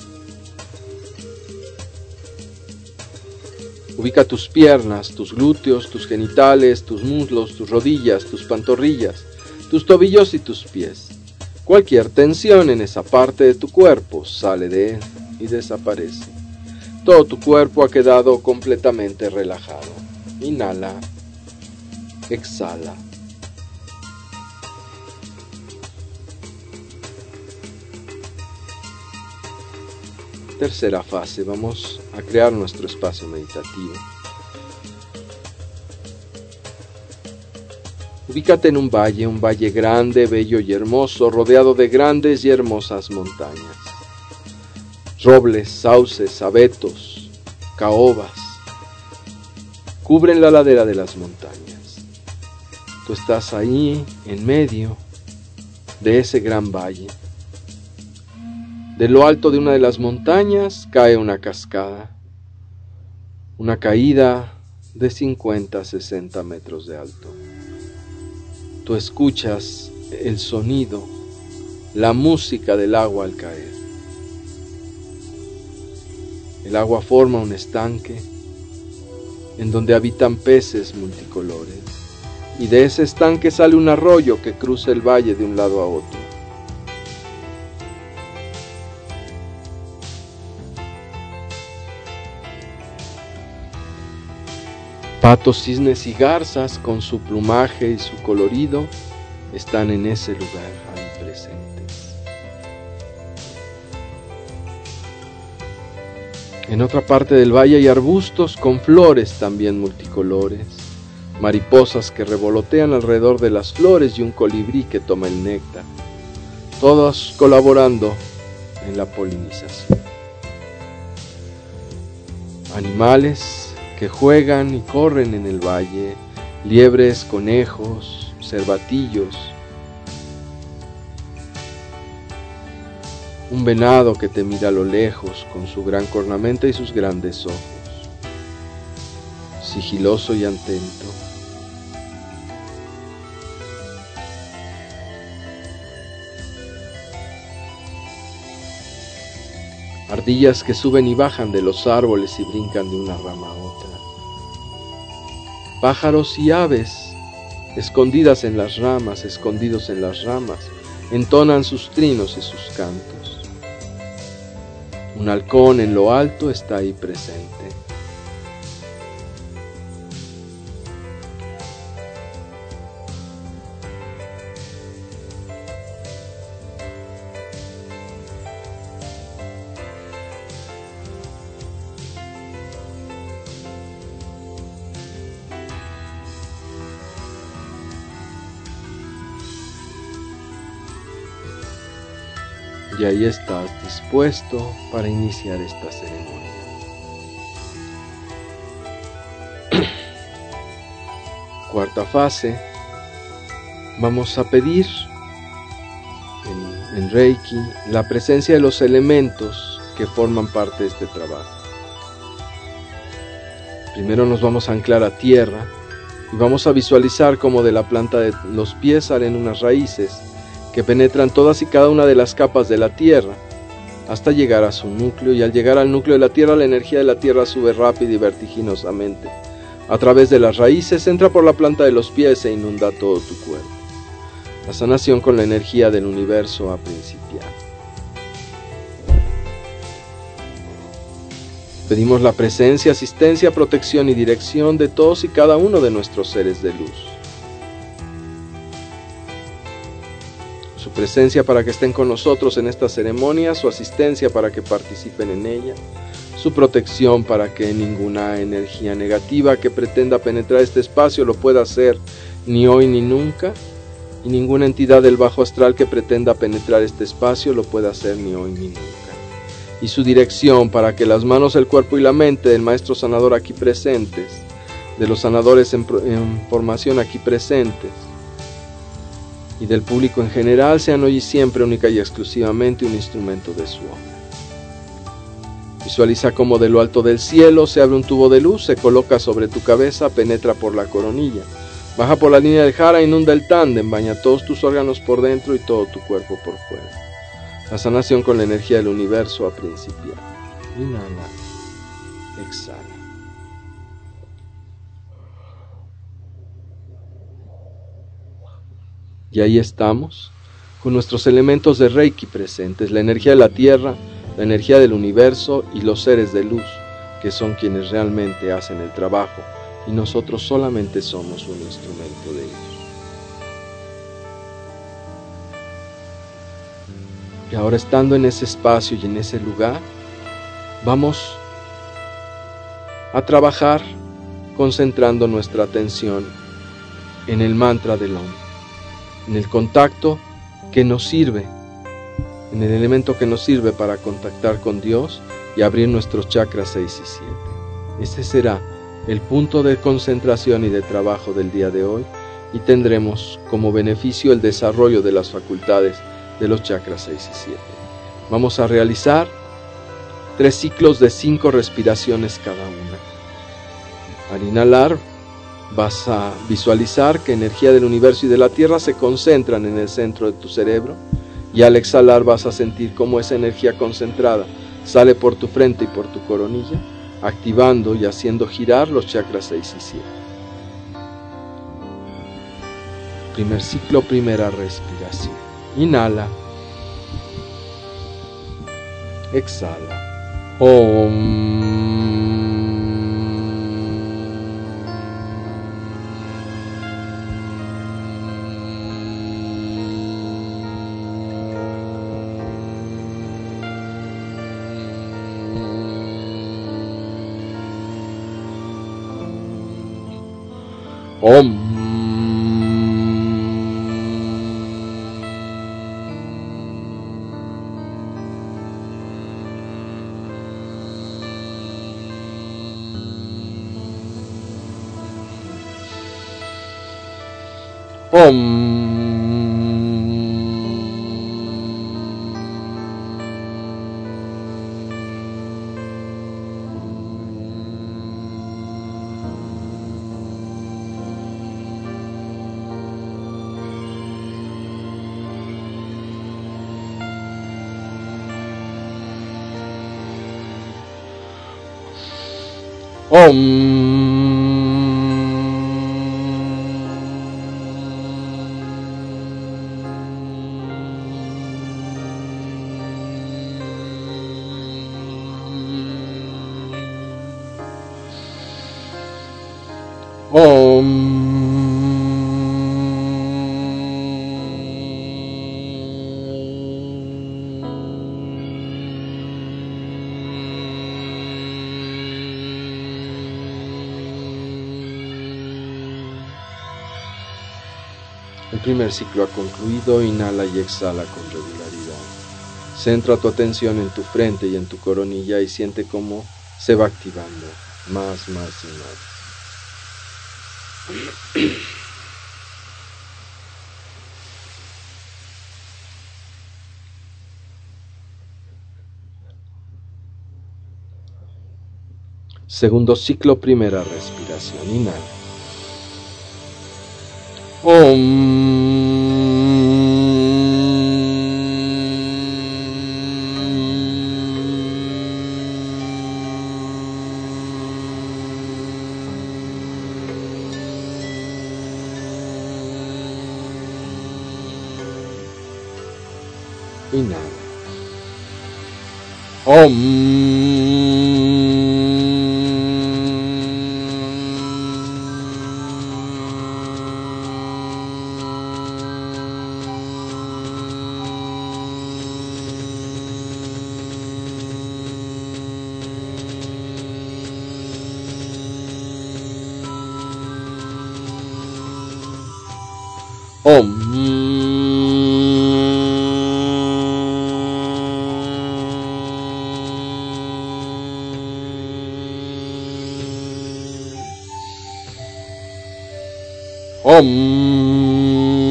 Ubica tus piernas, tus glúteos, tus genitales, tus muslos, tus rodillas, tus pantorrillas, tus tobillos y tus pies. Cualquier tensión en esa parte de tu cuerpo sale de él y desaparece. Todo tu cuerpo ha quedado completamente relajado. Inhala, exhala. Tercera fase, vamos a crear nuestro espacio meditativo. Ubícate en un valle, un valle grande, bello y hermoso, rodeado de grandes y hermosas montañas. Robles, sauces, abetos, caobas cubren la ladera de las montañas. Tú estás ahí, en medio de ese gran valle. De lo alto de una de las montañas cae una cascada, una caída de cincuenta a sesenta metros de alto. Tú escuchas el sonido, la música del agua al caer. El agua forma un estanque en donde habitan peces multicolores, y de ese estanque sale un arroyo que cruza el valle de un lado a otro. Patos, cisnes y garzas, con su plumaje y su colorido, están en ese lugar ahí presentes. En otra parte del valle hay arbustos con flores también multicolores, mariposas que revolotean alrededor de las flores y un colibrí que toma el néctar, todos colaborando en la polinización. Animales que juegan y corren en el valle, liebres, conejos, cervatillos, un venado que te mira a lo lejos con su gran cornamenta y sus grandes ojos, sigiloso y atento. ardillas que suben y bajan de los árboles y brincan de una rama a otra, pájaros y aves escondidas en las ramas, escondidos en las ramas, entonan sus trinos y sus cantos. Un halcón en lo alto está ahí presente. Y ahí estás dispuesto para iniciar esta ceremonia. Cuarta fase. Vamos a pedir en, en Reiki la presencia de los elementos que forman parte de este trabajo. Primero nos vamos a anclar a tierra y vamos a visualizar cómo de la planta de los pies salen unas raíces que penetran todas y cada una de las capas de la tierra hasta llegar a su núcleo, y al llegar al núcleo de la tierra, la energía de la tierra sube rápido y vertiginosamente. A través de las raíces entra por la planta de los pies e inunda todo tu cuerpo. La sanación con la energía del universo ha principiado. Pedimos la presencia, asistencia, protección y dirección de todos y cada uno de nuestros seres de luz. Su presencia para que estén con nosotros en esta ceremonia, su asistencia para que participen en ella, su protección para que ninguna energía negativa que pretenda penetrar este espacio lo pueda hacer ni hoy ni nunca, y ninguna entidad del bajo astral que pretenda penetrar este espacio lo pueda hacer ni hoy ni nunca. Y su dirección para que las manos, el cuerpo y la mente del maestro sanador aquí presentes, de los sanadores en, en formación aquí presentes, y del público en general sean hoy y siempre única y exclusivamente un instrumento de su obra. Visualiza cómo de lo alto del cielo se abre un tubo de luz, se coloca sobre tu cabeza, penetra por la coronilla, baja por la línea del jara, inunda el tándem, baña todos tus órganos por dentro y todo tu cuerpo por fuera. La sanación con la energía del universo ha principiado. Inhala, exhala. Y ahí estamos, con nuestros elementos de Reiki presentes, la energía de la tierra, la energía del universo y los seres de luz, que son quienes realmente hacen el trabajo, y nosotros solamente somos un instrumento de ellos. Y ahora, estando en ese espacio y en ese lugar, vamos a trabajar concentrando nuestra atención en el mantra del Om, en el contacto que nos sirve, en el elemento que nos sirve para contactar con Dios y abrir nuestros chakras seis y siete. Ese será el punto de concentración y de trabajo del día de hoy, y tendremos como beneficio el desarrollo de las facultades de los chakras seis y siete. Vamos a realizar tres ciclos de cinco respiraciones cada una. Al inhalar, vas a visualizar que energía del universo y de la tierra se concentran en el centro de tu cerebro, y al exhalar vas a sentir cómo esa energía concentrada sale por tu frente y por tu coronilla, activando y haciendo girar los chakras seis y siete. Primer ciclo, primera respiración. Inhala. Exhala. Om. Om. Om. Om. Om. El primer ciclo ha concluido, inhala y exhala con regularidad. Centra tu atención en tu frente y en tu coronilla y siente cómo se va activando más, más y más. Segundo ciclo, primera respiración, inhala. Om. Inhala. Om. Om. Om.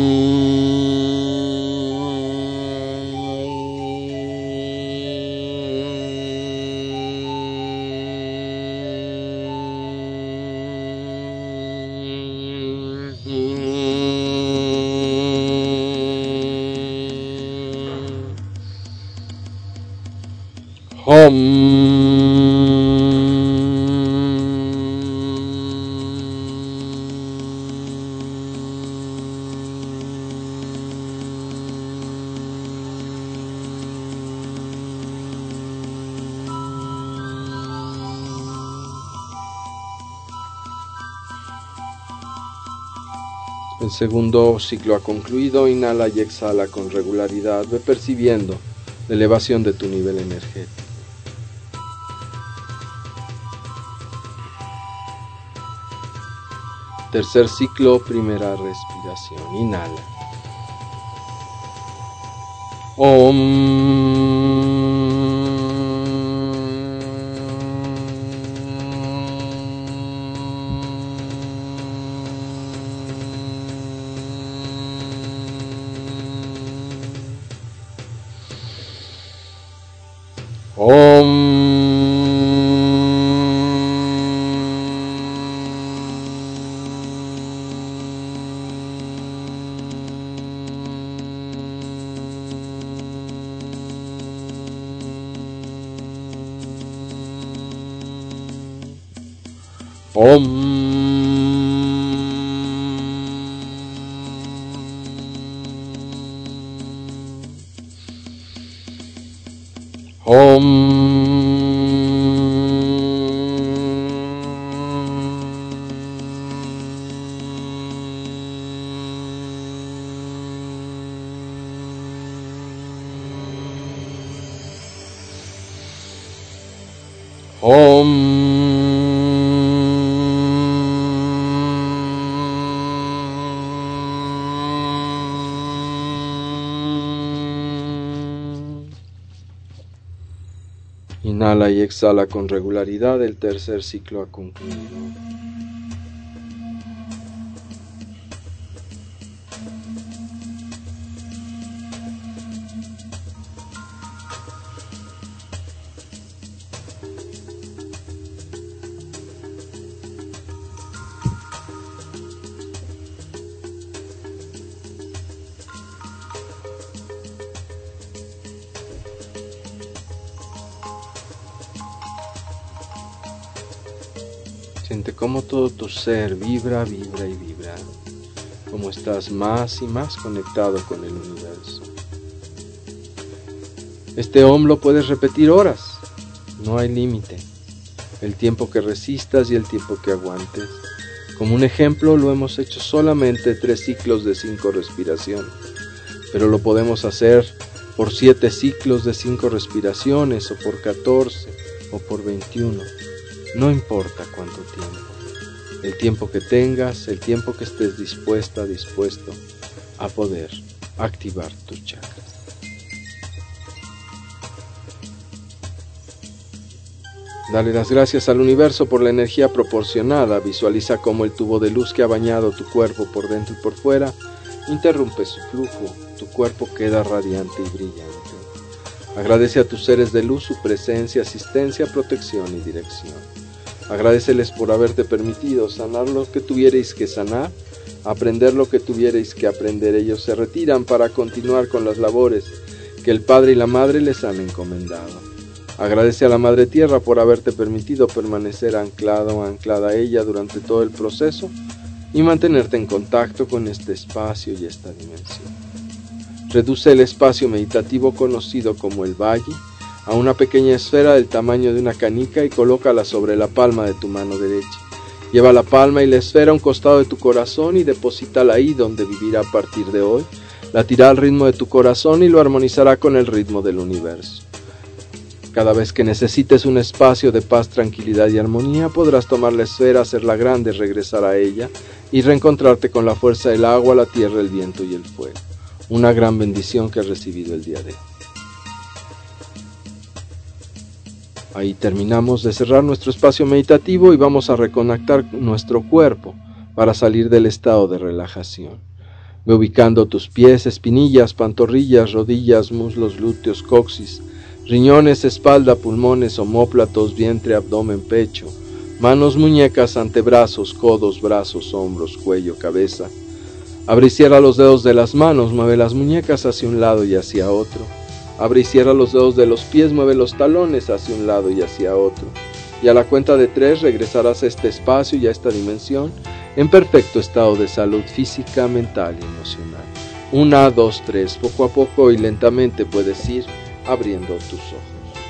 El segundo ciclo ha concluido, inhala y exhala con regularidad, ve percibiendo la elevación de tu nivel energético. Tercer ciclo, primera respiración, inhala. Om. Om. Inhala y exhala con regularidad, el tercer ciclo ha concluido. Siente cómo todo tu ser vibra, vibra y vibra, como estás más y más conectado con el universo. Este Om lo puedes repetir horas, no hay límite, el tiempo que resistas y el tiempo que aguantes. Como un ejemplo, lo hemos hecho solamente tres ciclos de cinco respiraciones, pero lo podemos hacer por siete ciclos de cinco respiraciones, o por catorce, o por veintiuno. No importa cuánto tiempo, el tiempo que tengas, el tiempo que estés dispuesta, dispuesto a poder activar tus chakras. Dale las gracias al universo por la energía proporcionada. Visualiza cómo el tubo de luz que ha bañado tu cuerpo por dentro y por fuera interrumpe su flujo. Tu cuerpo queda radiante y brillante. Agradece a tus seres de luz su presencia, asistencia, protección y dirección. Agradeceles por haberte permitido sanar lo que tuvierais que sanar, aprender lo que tuvierais que aprender. Ellos se retiran para continuar con las labores que el Padre y la Madre les han encomendado. Agradece a la Madre Tierra por haberte permitido permanecer anclado o anclada a ella durante todo el proceso y mantenerte en contacto con este espacio y esta dimensión. Reduce el espacio meditativo conocido como el valle a una pequeña esfera del tamaño de una canica y colócala sobre la palma de tu mano derecha. Lleva la palma y la esfera a un costado de tu corazón y deposítala ahí donde vivirá a partir de hoy. Latirá al ritmo de tu corazón y lo armonizará con el ritmo del universo. Cada vez que necesites un espacio de paz, tranquilidad y armonía, podrás tomar la esfera, hacerla grande, regresar a ella y reencontrarte con la fuerza del agua, la tierra, el viento y el fuego. Una gran bendición que has recibido el día de hoy. Ahí terminamos de cerrar nuestro espacio meditativo y vamos a reconectar nuestro cuerpo para salir del estado de relajación. Ve ubicando tus pies, espinillas, pantorrillas, rodillas, muslos, glúteos, coxis, riñones, espalda, pulmones, omóplatos, vientre, abdomen, pecho, manos, muñecas, antebrazos, codos, brazos, hombros, cuello, cabeza. Abre y cierra los dedos de las manos, mueve las muñecas hacia un lado y hacia otro. Abre y cierra los dedos de los pies, mueve los talones hacia un lado y hacia otro. Y a la cuenta de tres regresarás a este espacio y a esta dimensión en perfecto estado de salud física, mental y emocional. Una, dos, tres, poco a poco y lentamente puedes ir abriendo tus ojos.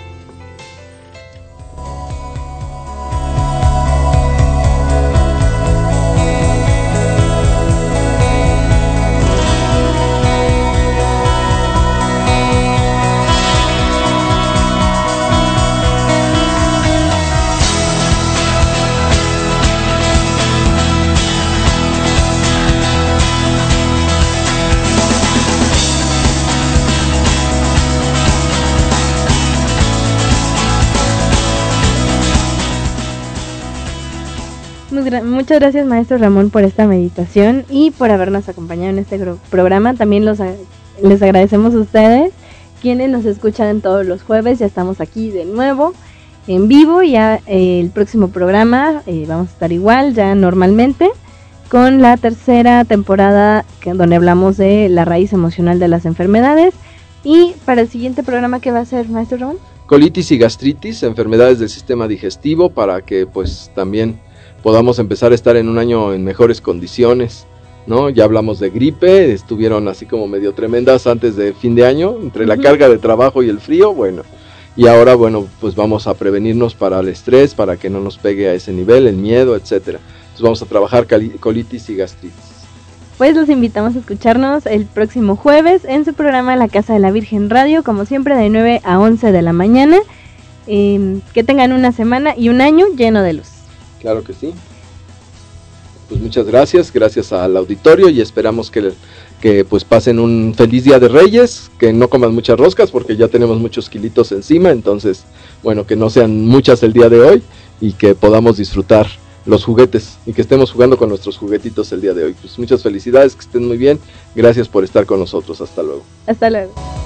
Muchas gracias, maestro Ramón, por esta meditación y por habernos acompañado en este programa. También los, les agradecemos a ustedes, quienes nos escuchan todos los jueves. Ya estamos aquí de nuevo en vivo. Ya eh, el próximo programa eh, vamos a estar igual, ya normalmente, con la tercera temporada que, donde hablamos de la raíz emocional de las enfermedades. Y para el siguiente programa, ¿qué va a ser, maestro Ramón? Colitis y gastritis, enfermedades del sistema digestivo, para que pues también podamos empezar a estar en un año en mejores condiciones, ¿no? Ya hablamos de gripe, estuvieron así como medio tremendas antes de fin de año, entre la carga de trabajo y el frío, bueno, y ahora, bueno, pues vamos a prevenirnos para el estrés, para que no nos pegue a ese nivel, el miedo, etcétera. Entonces vamos a trabajar colitis y gastritis. Pues los invitamos a escucharnos el próximo jueves en su programa La Casa de la Virgen Radio, como siempre de nueve a once de la mañana. Eh, que tengan una semana y un año lleno de luz. Claro que sí. Pues muchas gracias, gracias al auditorio y esperamos que, que pues pasen un feliz Día de Reyes, que no coman muchas roscas porque ya tenemos muchos kilitos encima, entonces, bueno, que no sean muchas el día de hoy y que podamos disfrutar los juguetes y que estemos jugando con nuestros juguetitos el día de hoy. Pues muchas felicidades, que estén muy bien, gracias por estar con nosotros, hasta luego. Hasta luego.